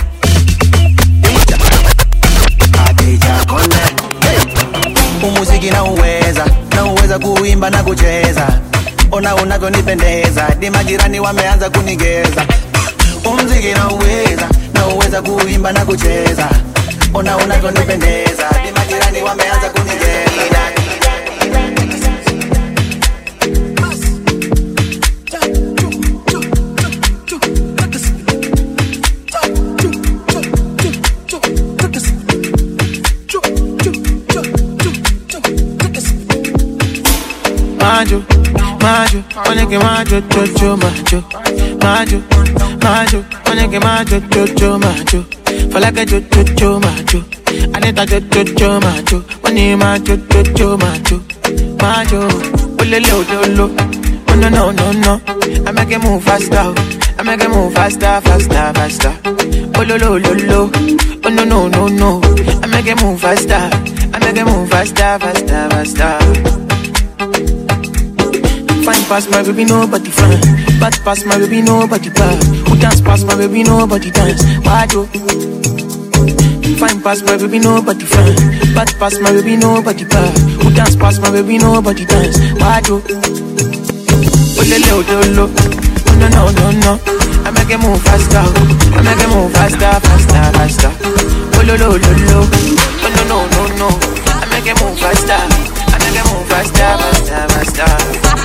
Teacher Konde. Umuziki na uweza kuimba na kucheza. Ona unavyo nipendeza, di majirani wameanza kunigeza. Umuziki na uweza kuimba na kucheza. Ona unavyo nipendeza, di majirani wameanza kunigeza. Majo, onege majo, jojo majo. Majo, onege majo, jojo majo. Falaka jojo majo. Anita jojo majo. Wani majo, jojo majo. Majo, olele ololo. Oh no. I make it move faster. Faster. Ololo. Oh no. I make it move faster. Faster. Fine pass my baby, nobody fine. Bad pass my baby, nobody bad. Who dance pass my baby, nobody dance. Why do? Fine pass my baby, nobody fine. Bad pass my baby, nobody bad. Who dance pass my baby, nobody dance. Why do? Ololo. No. I make it move faster. Faster. Ololo. No. I make it move faster. Faster.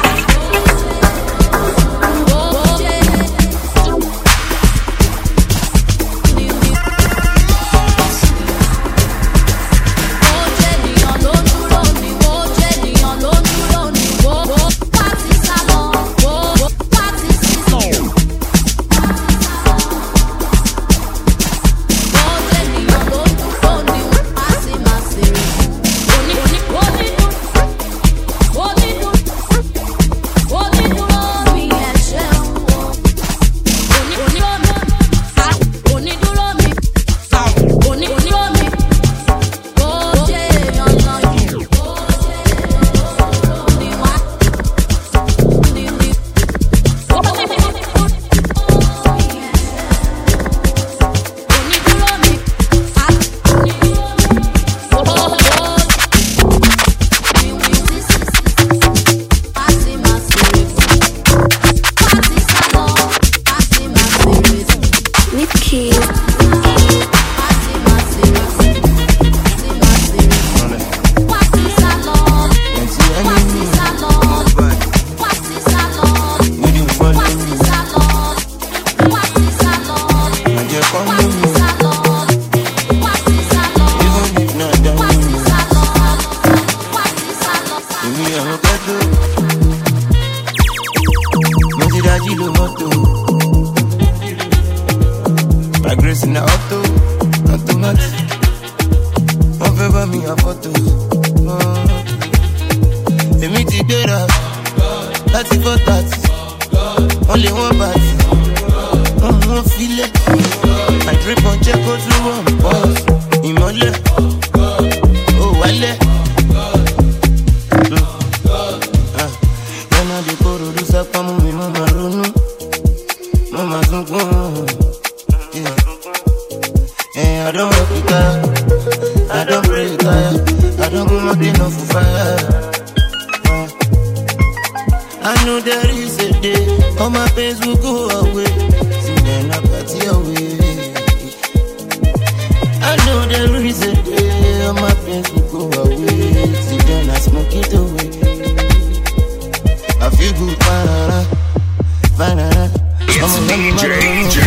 I know there is a day all my pains will go away. See then I party away.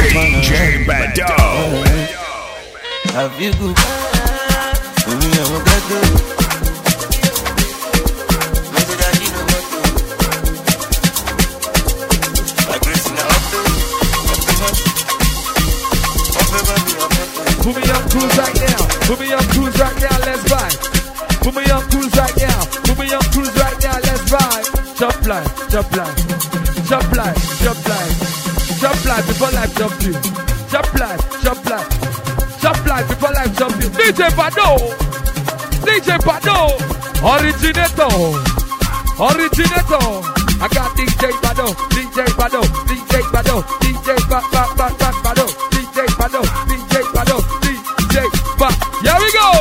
DJ Bado. I feel good. Baby, I'm a good dude. Put me on cruise right now. Put me on cruise right now. Let's ride. Put me on cruise right now. Put me on cruise right now. Let's ride. Jump line, jump line, jump line, jump line, jump line before life jump you. Jump line, jump line, jump line before life jump you. DJ Bado, DJ Bado, originator, originator. I got DJ Bado, DJ Bado, DJ Bado, DJ Bado, DJ Bado, DJ Bado, DJ Bado. Here we go.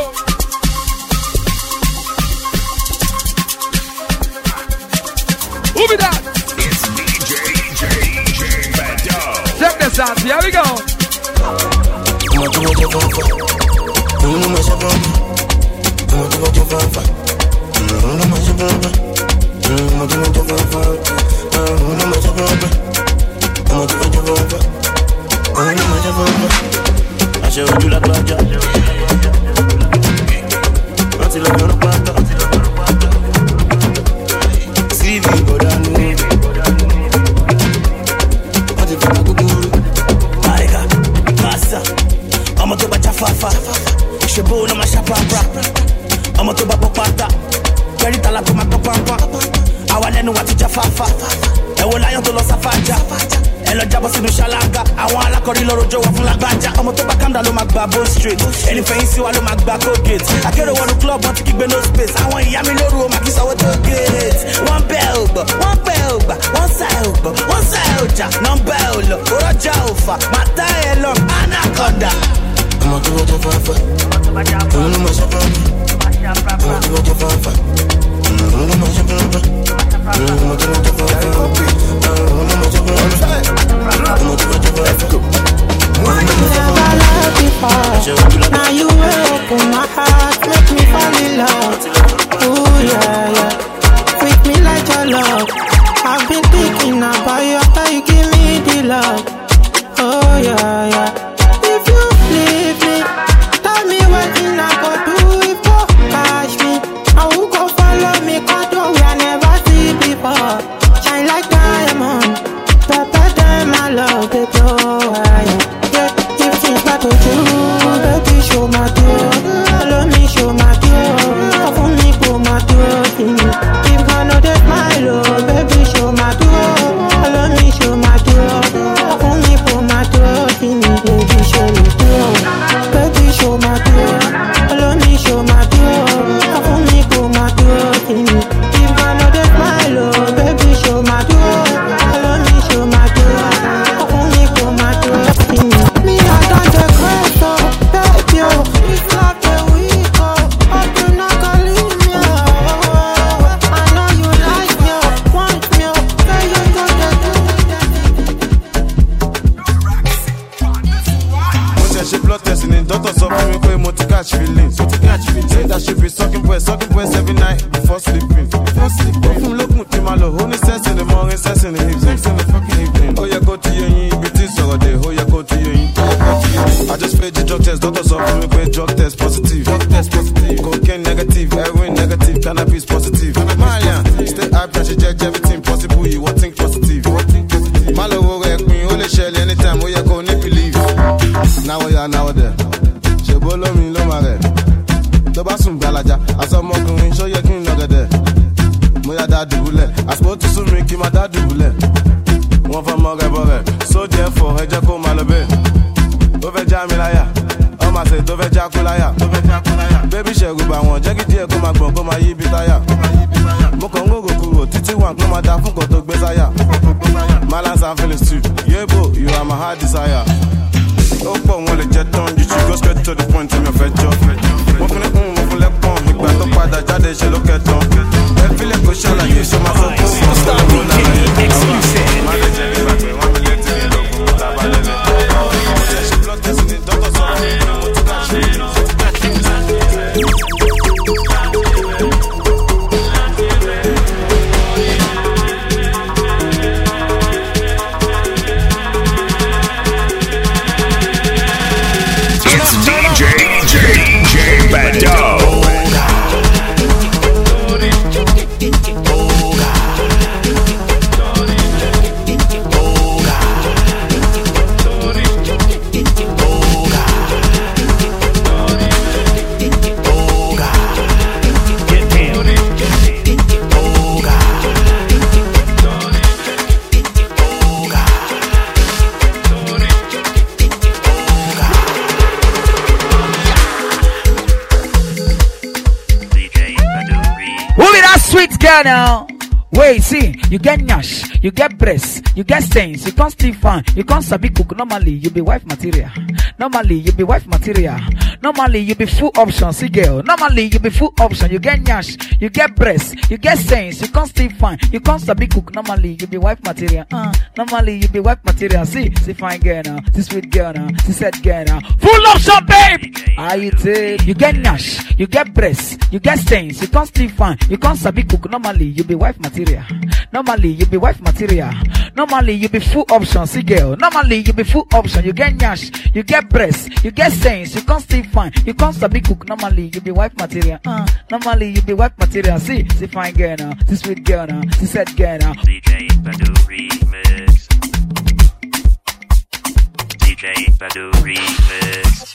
Who be that? It's DJ Bado. Check this out. Here we go. I'm a to Bapata, very talent to my papa. I want to know what to Jafafa. I will lie on to Los Afaja. Hello, Jabos in Shalaga. I want a corridor Joe from La Baja. I'm a to Bacanda Lumagba Street. Anything you want to Macbaco Gate. I can't want to club, but to keep no space. I want Yamino room, I kiss our gate. One bell, one side, non bell, or a Jaufa, Matayello, Anaconda. I'm a to Jafafa. Now you open my heart, make me fall in love. Ooh yeah, yeah, treat me like your love. I've been thinking about you, how you give me the love. Oh yeah, yeah. If you leave me, tell me what you not go do. If you catch me, I will go follow me, 'cause you I never see before. Shine like diamond, better than my love, baby. Oh yeah, yeah. If things not to do, baby, show my door. Follow me, show my door. Offer me, go my door. If God know that my love, baby, show my door. Follow me, show my door. Offer me, go my door. Baby, show me door. Baby, show my door. Follow me, show my door. Offer me, go my door. If God know that my love, baby, show my door. Follow me, show my door. Offer me, go my door. Me, I don't take credit, oh, baby, oh. It's like a week, oh. Hope you not gonna leave me, oh. I know you like me, oh, want me, oh. Say you gonna do When she blood testing in doctor so for me go to catch feelings. Say that she be sucking breast every night before sleeping. Look to my love, only sense in the morning, sense in the evening, in the fucking evening. Oh yeah, go to your between so day. Oh yeah, go to your I just paid the drug test, doctor so for me go drug test positive. Cocaine negative, heroin negative, cannabis positive. Malian, stay high pressure, judge everything possible. You want think positive. Malo will wreck me, only shell anytime. Oh yeah, go need believe. Now we are now there. She bolo me lo mare. To basum galaja, aso mo kun show ye kin nogede. Mo ya da dubule. I spoke to some make my dad dubule. Wọ́n fẹ́ mọ rẹ̀ so therefore ẹ jẹ́ kó máa lọ bẹ́ẹ̀. Tó fẹ́ já mi láyà, ọmọ àṣẹ tó fẹ́ já kó láyà. Bébí ṣẹ̀rù bà wọ́n jẹ́ kí díẹ̀ kó máa gbọ̀n kó máa yí bí táyà. Mo kàn ń gògò kúrò títí wà kó máa da fún kan tó gbé sáyà. Malance and feelings too, yebo, you are my heart desire. Ó pọ̀ wọn lè jẹ́ tán, you should go straight to the point tí mi ò fẹ́ jọ. Mo fún ní kún, mo fún lẹ́pọ̀n, ìgbà tó padà jáde ṣe ló kẹtàn. Ẹ fílẹ̀ kó ṣàlàyé ṣe máa fọ́ kó fún ọ̀sán ló lálàyé. Má lè jẹ́ nígbà pé wọ́n mi létí ní lókun mú tábà lẹ́lẹ̀. Mo jẹ́ ṣe blood test ní dọ́tọ̀ sọ̀rọ̀ mi pé mo ti ká ṣe. Sweet girl now. Wait, see, you get nyash, you get breasts, you get stains, you can't still fine, you can't sabi cook. Normally, you be wife material. Normally, you be wife material. Normally, you be full option, see girl. Normally, you be full option, you get nyash, you get breasts, you get stains, you can't still fine, you can't sabi cook. Normally, you be wife material. Normally, you be wife material. See fine girl now, see sweet girl now, see sad girl now. Full option, babe! How you take? You get nyash, you get breasts, you get stains, you can't still fine, you can't sabi cook. Normally, you be wife material. Normally you be wife material. Normally you be full option, see girl. Normally you be full option. You get nyash, you get breasts, you get stains, you can't stay fine, you can't sabi cook. Normally you be wife material. Normally you be wife material. See fine girl now, see sweet girl now, see sad girl now. DJ Badu remix. DJ Badu remix.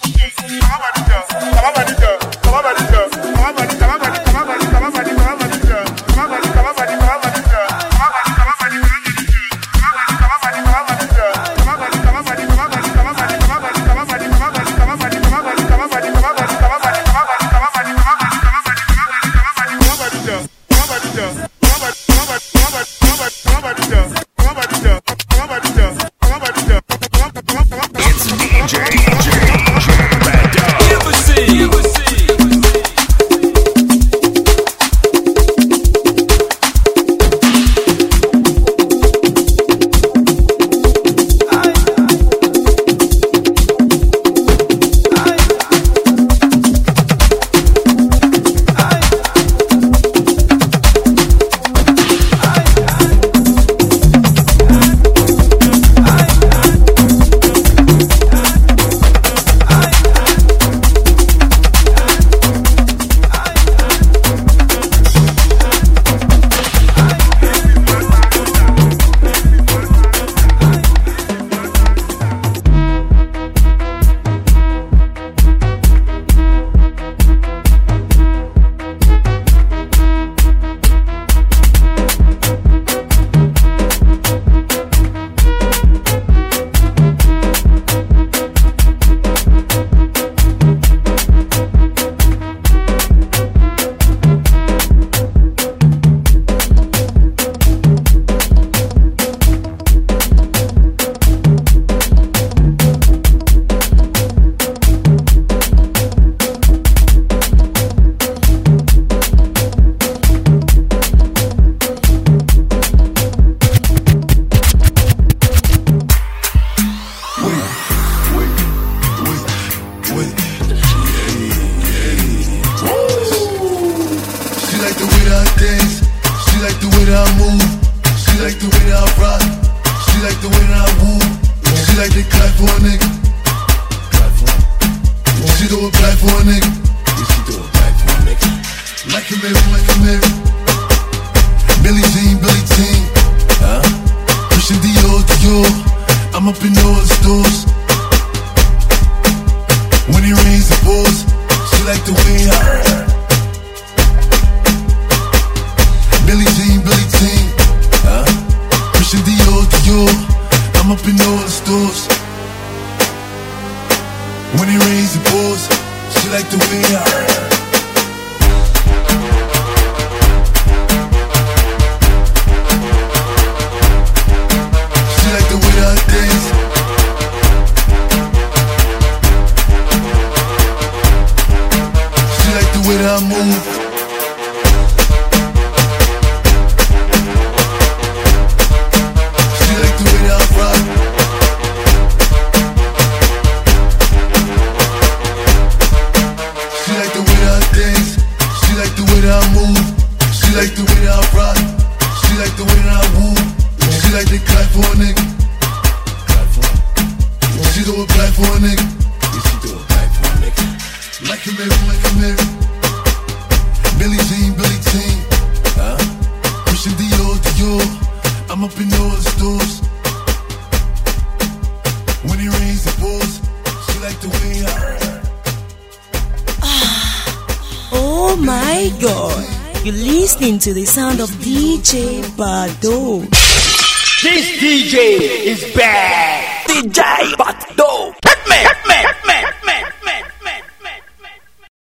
To the sound of DJ Badu. This DJ is bad. DJ Badu. Hit me.